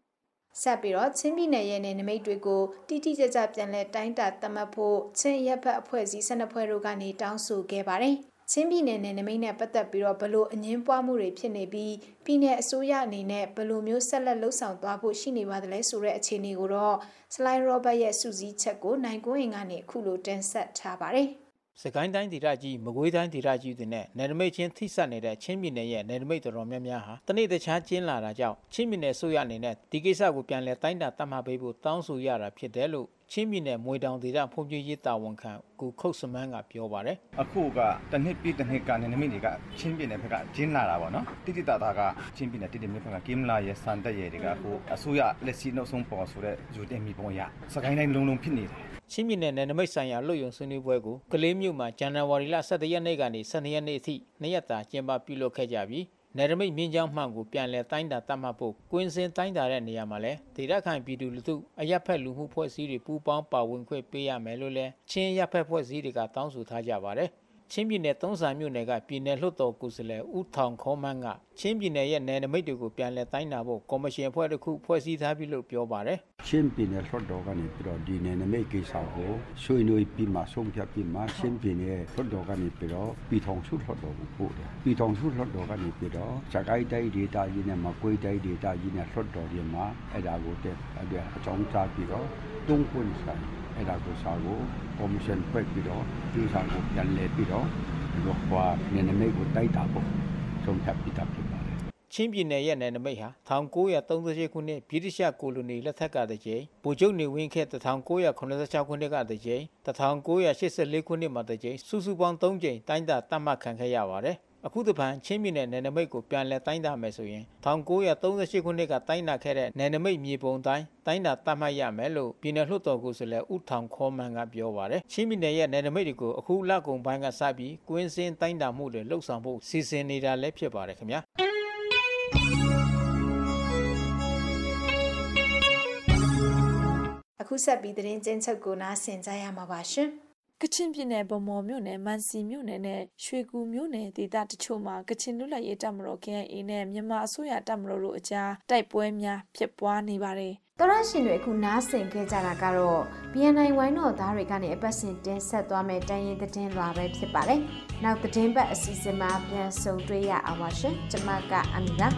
ဆက်ပြီးတော့ချင်းပြည်နယ်ရဲ့နယ်နိမိတ်တွေကိုတိတိကျကျပြန်လည်တိုင်းတာသတ်မှတ်ဖို့ချင်းရပ်ဖက်အဖွဲ့အစည်း၁၂ဖွဲ့တို့ကနေတောင်းဆိုခဲ့ပါတယ်။ချင်းပြည်နယ်နယ်နိမိတ်နဲ့ပတ်သက်ပြီးတော့ဘလို့အငင်းပွားမှုတွေဖြစ်နေပြီးပြည်နယ်အစိုးရအနေနဲ့ဘလို့မျိုးဆက်လက်လှုပ်ဆောင်သွားဖို့ရှိနေပါသလဲဆိုတဲ့အခြေအနေကိုတော့စလိုင်းရောဘတ်ရဲ့စူးစီးချက်ကိုနိုင်ကွန်းရင်ကနေအခုလိုတင်ဆက်ထားပါတယ်။စကိုင်းတိုင်းဒေသကြီးမကွေးတိုင်းဒေသကြီးတွေနဲ့နယ်နိမိတ်ချင်းထိစပ်နေတဲ့ချင်းပြည်နယ်ရဲ့နယ်နိမိတ်တော်တော်များများဟာတနေ့တခြားကျင်းလာတာကြောင့်ချင်းပြည်နယ်ဆိုရအနေနဲ့ဒီကိစ္စကိုပြန်လည်တိုင်းတာတတ်မှတ်ပေးဖို့တောင်းဆိုရတာဖြစ်တယ်လို့ချင်းပြည်နယ်မွေတောင်ဒေသဖွံ့ဖြိုးရေးတာဝန်ခံကိုခုတ်စမန်းကပြောပါတယ်အခုကတနစ်ပြည်တနစ်ကနယ်နိမိတ်တွေကချင်းပြည်နယ်ဘက်ကကျင်းလာတာပေါ့နော်တိတိတသားကချင်းပြည်နယ်တိတိမြို့ဘက်ကကိမလာရဲ့စံတက်ရဲ့တွေကဟိုအစိုးရလက်ရှိနောက်ဆုံးပေါ်ဆိုတဲ့ယူတင်မီပုံရစကိုင်းတိုင်းလုံးလုံးဖြစ်နေတယ်ချင်းပြည်နယ်နယ်နိမိတ်ဆိုင်ရာလွတ်ယုံဆွေးနွေးပွဲကိုကလေးမြို့မှာဇန်နဝါရီလ၁၁ရက်နေ့ကနေ၁၂ရက်နေ့အထိနှစ်ရက်တာကျင်းပပြုလုပ်ခဲ့ကြပြီးနယ်နိမိတ်မြင်းချောင်းမှန်ကိုပြန်လည်တိုင်းတာတတ်မှတ်ဖို့ကွင်းစင်တိုင်းတာတဲ့နေရာမှာလဲဒေသခံပြည်သူလူထုအရက်ဖက်လူမှုဖွဲ့စည်းတွေပူးပေါင်းပါဝင်ခွင့်ပေးရမယ်လို့လဲချင်းရက်ဖက်ဖွဲ့စည်းတွေကတောင်းဆိုထားကြပါတယ်ချင်းပြည်နယ်သုံးဆန်မြို့နယ်ကပြည်နယ်လွှတ်တော်ကိုယ်စားလှယ်ဦးထောင်ခေါမန်းကချင်းပြည်နယ်ရဲ့နယ်နိမိတ်တွေကိုပြန်လည်တိုင်းတာဖို့ကော်မရှင်အဖွဲ့တစ်ခုဖွဲ့စည်းထားပြီလို့ပြောပါတယ်ချင်းပြည်နယ်လွှတ်တော်ကနေပြီးတော့ဒီနယ်နိမိတ်ကိစ္စကိုဆွေးနွေးပြီးမှဆုံးဖြတ်ပြီးမှချင်းပြည်နယ်လွှတ်တော်ကနေပြီးတော့ပြည်ထောင်စုလွှတ်တော်ကိုပို့တယ်ပြည်ထောင်စုလွှတ်တော်ကနေပြီးတော့စကိုင်းတိုင်းဒေသကြီးနဲ့မကွေးတိုင်းဒေသကြီးနဲ့လွှတ်တော်တွေမှာအဲ့ဒါကိုတက်အဲ့ဒါအကြောင်းကြားပြီးတော့တုံးပွင့်ဆိုင်အဲ့ဒါကိုစာကိုကော်မရှင်ဖွဲ့ပြီးတော့ဒီစာကိုပြန်လည်ပြီးတော့ဒီလိုကွာနယ်နိမိတ်ကိုတိုက်တာဖို့ဆုံးဖြတ်ပြီးတာဖြစ်ပါတယ်ချင်းပြည်နယ်ရဲ့နယ်နိမိတ်ဟာ၁၉၃၈ခုနှစ်ဗြိတိရှကိုလိုနီလက်ထက်ကတည်းကဗိုလ်ချုပ်နေဝင်းခေတ်၁၉၇၆ခုနှစ်ကတည်းက၁၉၈၄ခုနှစ်မှာတည်းကစုစုပေါင်း၃ကြိမ်တိုင်းတာတတ်မှတ်ခံခဲ့ရပါတယ်အခုတပံချင်းပြည်နယ်နယ်နိမိတ်ကိုပြန်လည်တိုင်းတာမယ်ဆိုရင်၁၉၃၈ခုနှစ်ကတိုင်းတာခဲ့တဲ့နယ်နိမိတ်မြေပုံတိုင်းတိုင်းတာတတ်မှတ်ရမယ်လို့ပြည်နယ်လွှတ်တော်ကိုယ်စားလှယ်ဦးထောင်ခေါမန်းကပြောပါတယ်ချင်းပြည်နယ်ရဲ့နယ်နိမိတ်တွေကိုအခုလကုန်ပိုင်းကစပြီးကွင်းစင်းတိုင်းတာမှုတွေလှုပ်ဆောင်ဖို့စီစဉ်နေတာလည်းဖြစ်ပါတယ်ခင်ဗျာအခုဆက်ပြီးသတင်းကျဉ်းချုပ်ကိုနားဆင်ကြရမှာပါရှင်ကချင်ပြည်နယ်ဗမော်မြို့နယ်မန်စီမြို့နယ်နဲ့ရွှေကူမြို့နယ်ဒေသတချို့မှာကချင်လူလက်ရေးတပ်မတော် K I A နဲ့မြန်မာအစိုးရတပ်မတော်တို့အကြားတိုက်ပွဲများဖြစ်ပွားနေပါတယ်။တော်ရရှင်တွေအခုနားဆင်ခဲ့ကြတာကတော့ B N I ဝိုင်းတော်သားတွေကနေအပတ်စဉ်တင်ဆက်သွားမဲ့တိုင်းရင်သတင်းလွှာပဲဖြစ်ပါတယ်။နောက်သတင်းပတ်အစီအစဉ်မှာပြန်ဆုံတွေ့ရအောင်ပါရှင်။ကျွန်မကအမီလာ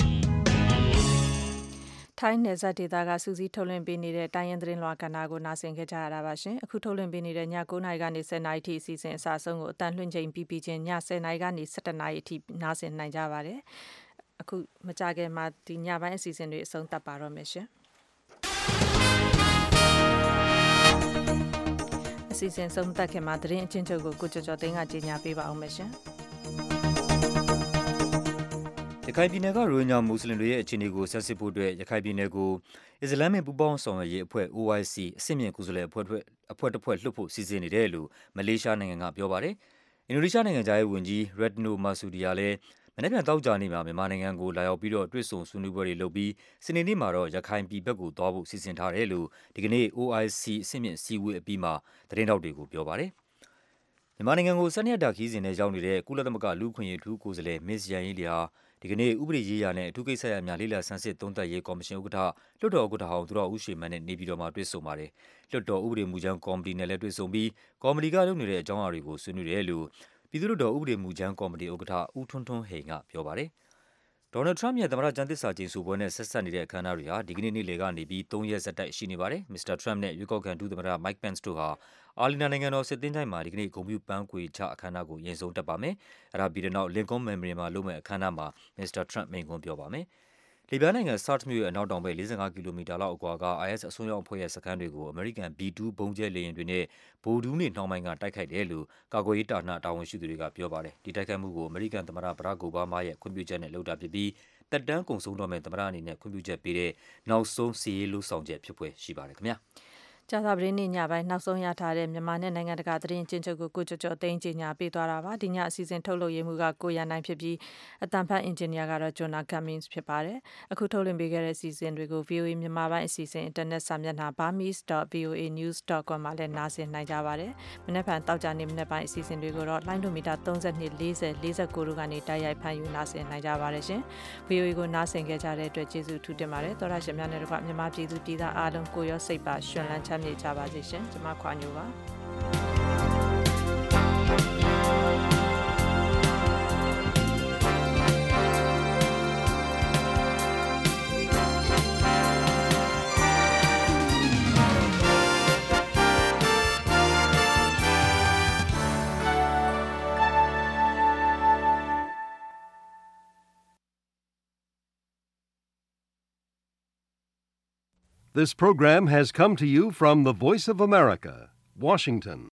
ထိုင်းနယ်စပ်ဒေသကစူးစီးထုတ်လွှင့်ပေးနေတဲ့တိုင်းရင်းသတင်းလွှာကဏ္ဍကိုနားဆင်ခဲ့ကြရတာပါရှင်အခုထုတ်လွှင့်ပေးနေတဲ့ည၉နာရီကနေ၁၀နာရီထိအစီအစဉ်အစားဆုံးကိုအတန်လွှင့်ချိန်ပြီးပြီးချင်းည၁၀နာရီကနေ၁၁နာရီအထိနားဆင်နိုင်ကြပါတယ်အခုမကြခင်မှာဒီညပိုင်းအစီအစဉ်တွေအဆုံးသတ်ပါတော့မယ်ရှင်အစီအစဉ်ဆုံးသက်ခင်မှာသတင်းအချင်းချုပ်ကိုကိုကျော်ကျော်သိန်းကကြေညာပေးပါအောင်မယ်ရှင်ရခိုင်ပြည်နယ်ကရိုဟင်ဂျာမွတ်စလင်တွေရဲ့အခြေအနေကိုဆက်စစ်ဖို့အတွက်ရခိုင်ပြည်နယ်ကိုအစ္စလာမ်မစ်ပူးပေါင်းဆောင်ရွက်ရေးအဖွဲ့ O I C အဆင့်မြင့်ကိုယ်စားလှယ်အဖွဲ့အတွက်အဖွဲ့တစ်ဖွဲ့လွှတ်ဖို့စီစဉ်နေတယ်လို့မလေးရှားနိုင်ငံကပြောပါတယ်။အင်ဒိုနီးရှားနိုင်ငံသားရေးဝန်ကြီး Retno Marsudi ကလည်းမနေ့ပြန်တောက်ကြနေမှာမြန်မာနိုင်ငံကိုလာရောက်ပြီးတော့တွေ့ဆုံဆွေးနွေးပွဲတွေလုပ်ပြီးစနေနေ့မှာတော့ရခိုင်ပြည်ဘက်ကိုသွားဖို့စီစဉ်ထားတယ်လို့ဒီကနေ့ O I C အဆင့်မြင့်စီဝေးအပြီးမှာသတင်းတောက်တွေကိုပြောပါတယ်။မြန်မာနိုင်ငံကိုစနေရက်တာခီးစဉ်နဲ့ရောက်နေတဲ့ကုလသမဂ္ဂလူ့အခွင့်အရေးထူးကိုယ်စားလှယ် Miss Yanghee Lee ဟာဒီကနေ့ဥပဒေရေးရာနဲ့အထူးကိစ္စရပ်များလေ့လာဆန်းစစ်သုံးသပ်ရေးကော်မရှင်ဥက္ကဋ္ဌလွှတ်တော်ဥက္ကဋ္ဌဟောင်းသူတော်ဦးရွှေမန်းနဲ့နေပြည်တော်မှာတွေ့ဆုံပါတယ်။လွှတ်တော်ဥပဒေမူကြမ်းကော်မတီနဲ့လည်းတွေ့ဆုံပြီးကော်မတီကလုပ်နေတဲ့အကြောင်းအရာတွေကိုဆွေးနွေးတယ်လို့ပြည်သူ့လွှတ်တော်ဥပဒေမူကြမ်းကော်မတီဥက္ကဋ္ဌဦးထွန်းထွန်းဟိန်ကပြောပါတယ်။ဒေါ်နယ်ထရမ့်ရဲ့သမ္မတကျမ်းသစ္စာကျိန်ဆိုပွဲနဲ့ဆက်စပ်နေတဲ့အခမ်းအနားတွေဟာဒီကနေ့နေ့လယ်ကနေပြီးသုံးရက်ဆက်တိုက်ရှိနေပါတယ်။မစ္စတာထရမ့်နဲ့ရွေးကောက်ခံဒုသမ္မတ Mike Pence တို့ဟာအာလီနာနိုင်ငံတော်စစ်သင်္ချိုင်းမှာဒီကနေ့ဂုဏ်ပြုပန်းခွေချအခမ်းအနားကိုရင်ဆုံးတက်ပါမယ်။အဲဒါပြီးတဲ့နောက် Lincoln Memorial မှာလုပ်မယ့်အခမ်းအနားမှာမစ္စတာထရမ့်မိန့်ခွန်းပြောပါမယ်။လီဘီယာနိုင်ငံ Sirte မြို့ရဲ့အနောက်တောင်ဘက်၄၅ကီလိုမီတာလောက်အကွာက I S အစွန်းရောက်အဖွဲ့ရဲ့စခန်းတွေကိုအမေရိကန် B တူဘုံးကျဲလေယာဉ်တွေနဲ့ဗိုလ်တူးနေ့နှောင်းပိုင်းကတိုက်ခိုက်တယ်လို့ကာကွယ်ရေးတာဝန်တာဝန်ရှိသူတွေကပြောပါတယ်။ဒီတိုက်ခိုက်မှုကိုအမေရိကန်သမ္မတဘရာ့ခ် အိုဘားမားရဲ့ခွင့်ပြုချက်နဲ့လုပ်တာဖြစ်ပြီးတက်တန်းကုန်ဆုံးတော့မဲ့သမ္မတအနေနဲ့ခွင့်ပြုချက်ပေးတဲ့နောက်ဆုံးစီရေးလှုပ်ဆောင်ချက်ဖြစ်ပွဲရှိပါတယ်ခင်ဗျာ။ကြာသပတေးနေ့ညပိုင်းနောက်ဆုံးရထားတဲ့မြန်မာနဲ့နိုင်ငံတကာသတင်းကျဉ်းချုပ်ကိုကိုကျော်ကျော်သိန်းကြီးညာပေးသွားတာပါဒီညအစီအစဉ်ထုတ်လုပ်ရေးမှုကကိုရန်နိုင်ဖြစ်ပြီးအတန်ဖတ်အင်ဂျင်နီယာကတော့ Jonah Cummings ဖြစ်ပါတယ်အခုထုတ်လွှင့်ပေးခဲ့တဲ့အစီအစဉ်တွေကို ဗီအိုအေ မြန်မာပိုင်းအစီအစဉ်အင်တာနက်စာမျက်နှာ burmese dot v o a news dot com မှာလည်းနားဆင်နိုင်ကြပါတယ်မနေ့ကတောက်ကြနေမနေ့ပိုင်းအစီအစဉ်တွေကိုတော့လိုင်းဒိုမီတာသုံး၂ ၄၀ ၄၉တို့ကနေတိုက်ရိုက်ဖန်ယူနားဆင်နိုင်ကြပါတယ်ရှင် ဗီအိုအေ ကိုနားဆင်ခဲ့ကြတဲ့အတွက်ကျေးဇူးထူးတင်ပါတယ်သောရရှင်များနဲ့တကွမြန်မာပြည်သူပြည်သားအားလုံးကိုရောစိတ်ပါရှင်လန်းချမ်းမြေ့ကြပါစေရှင်ကျွန်မခွာညိုပါ This program has come to you from the Voice of America, Washington.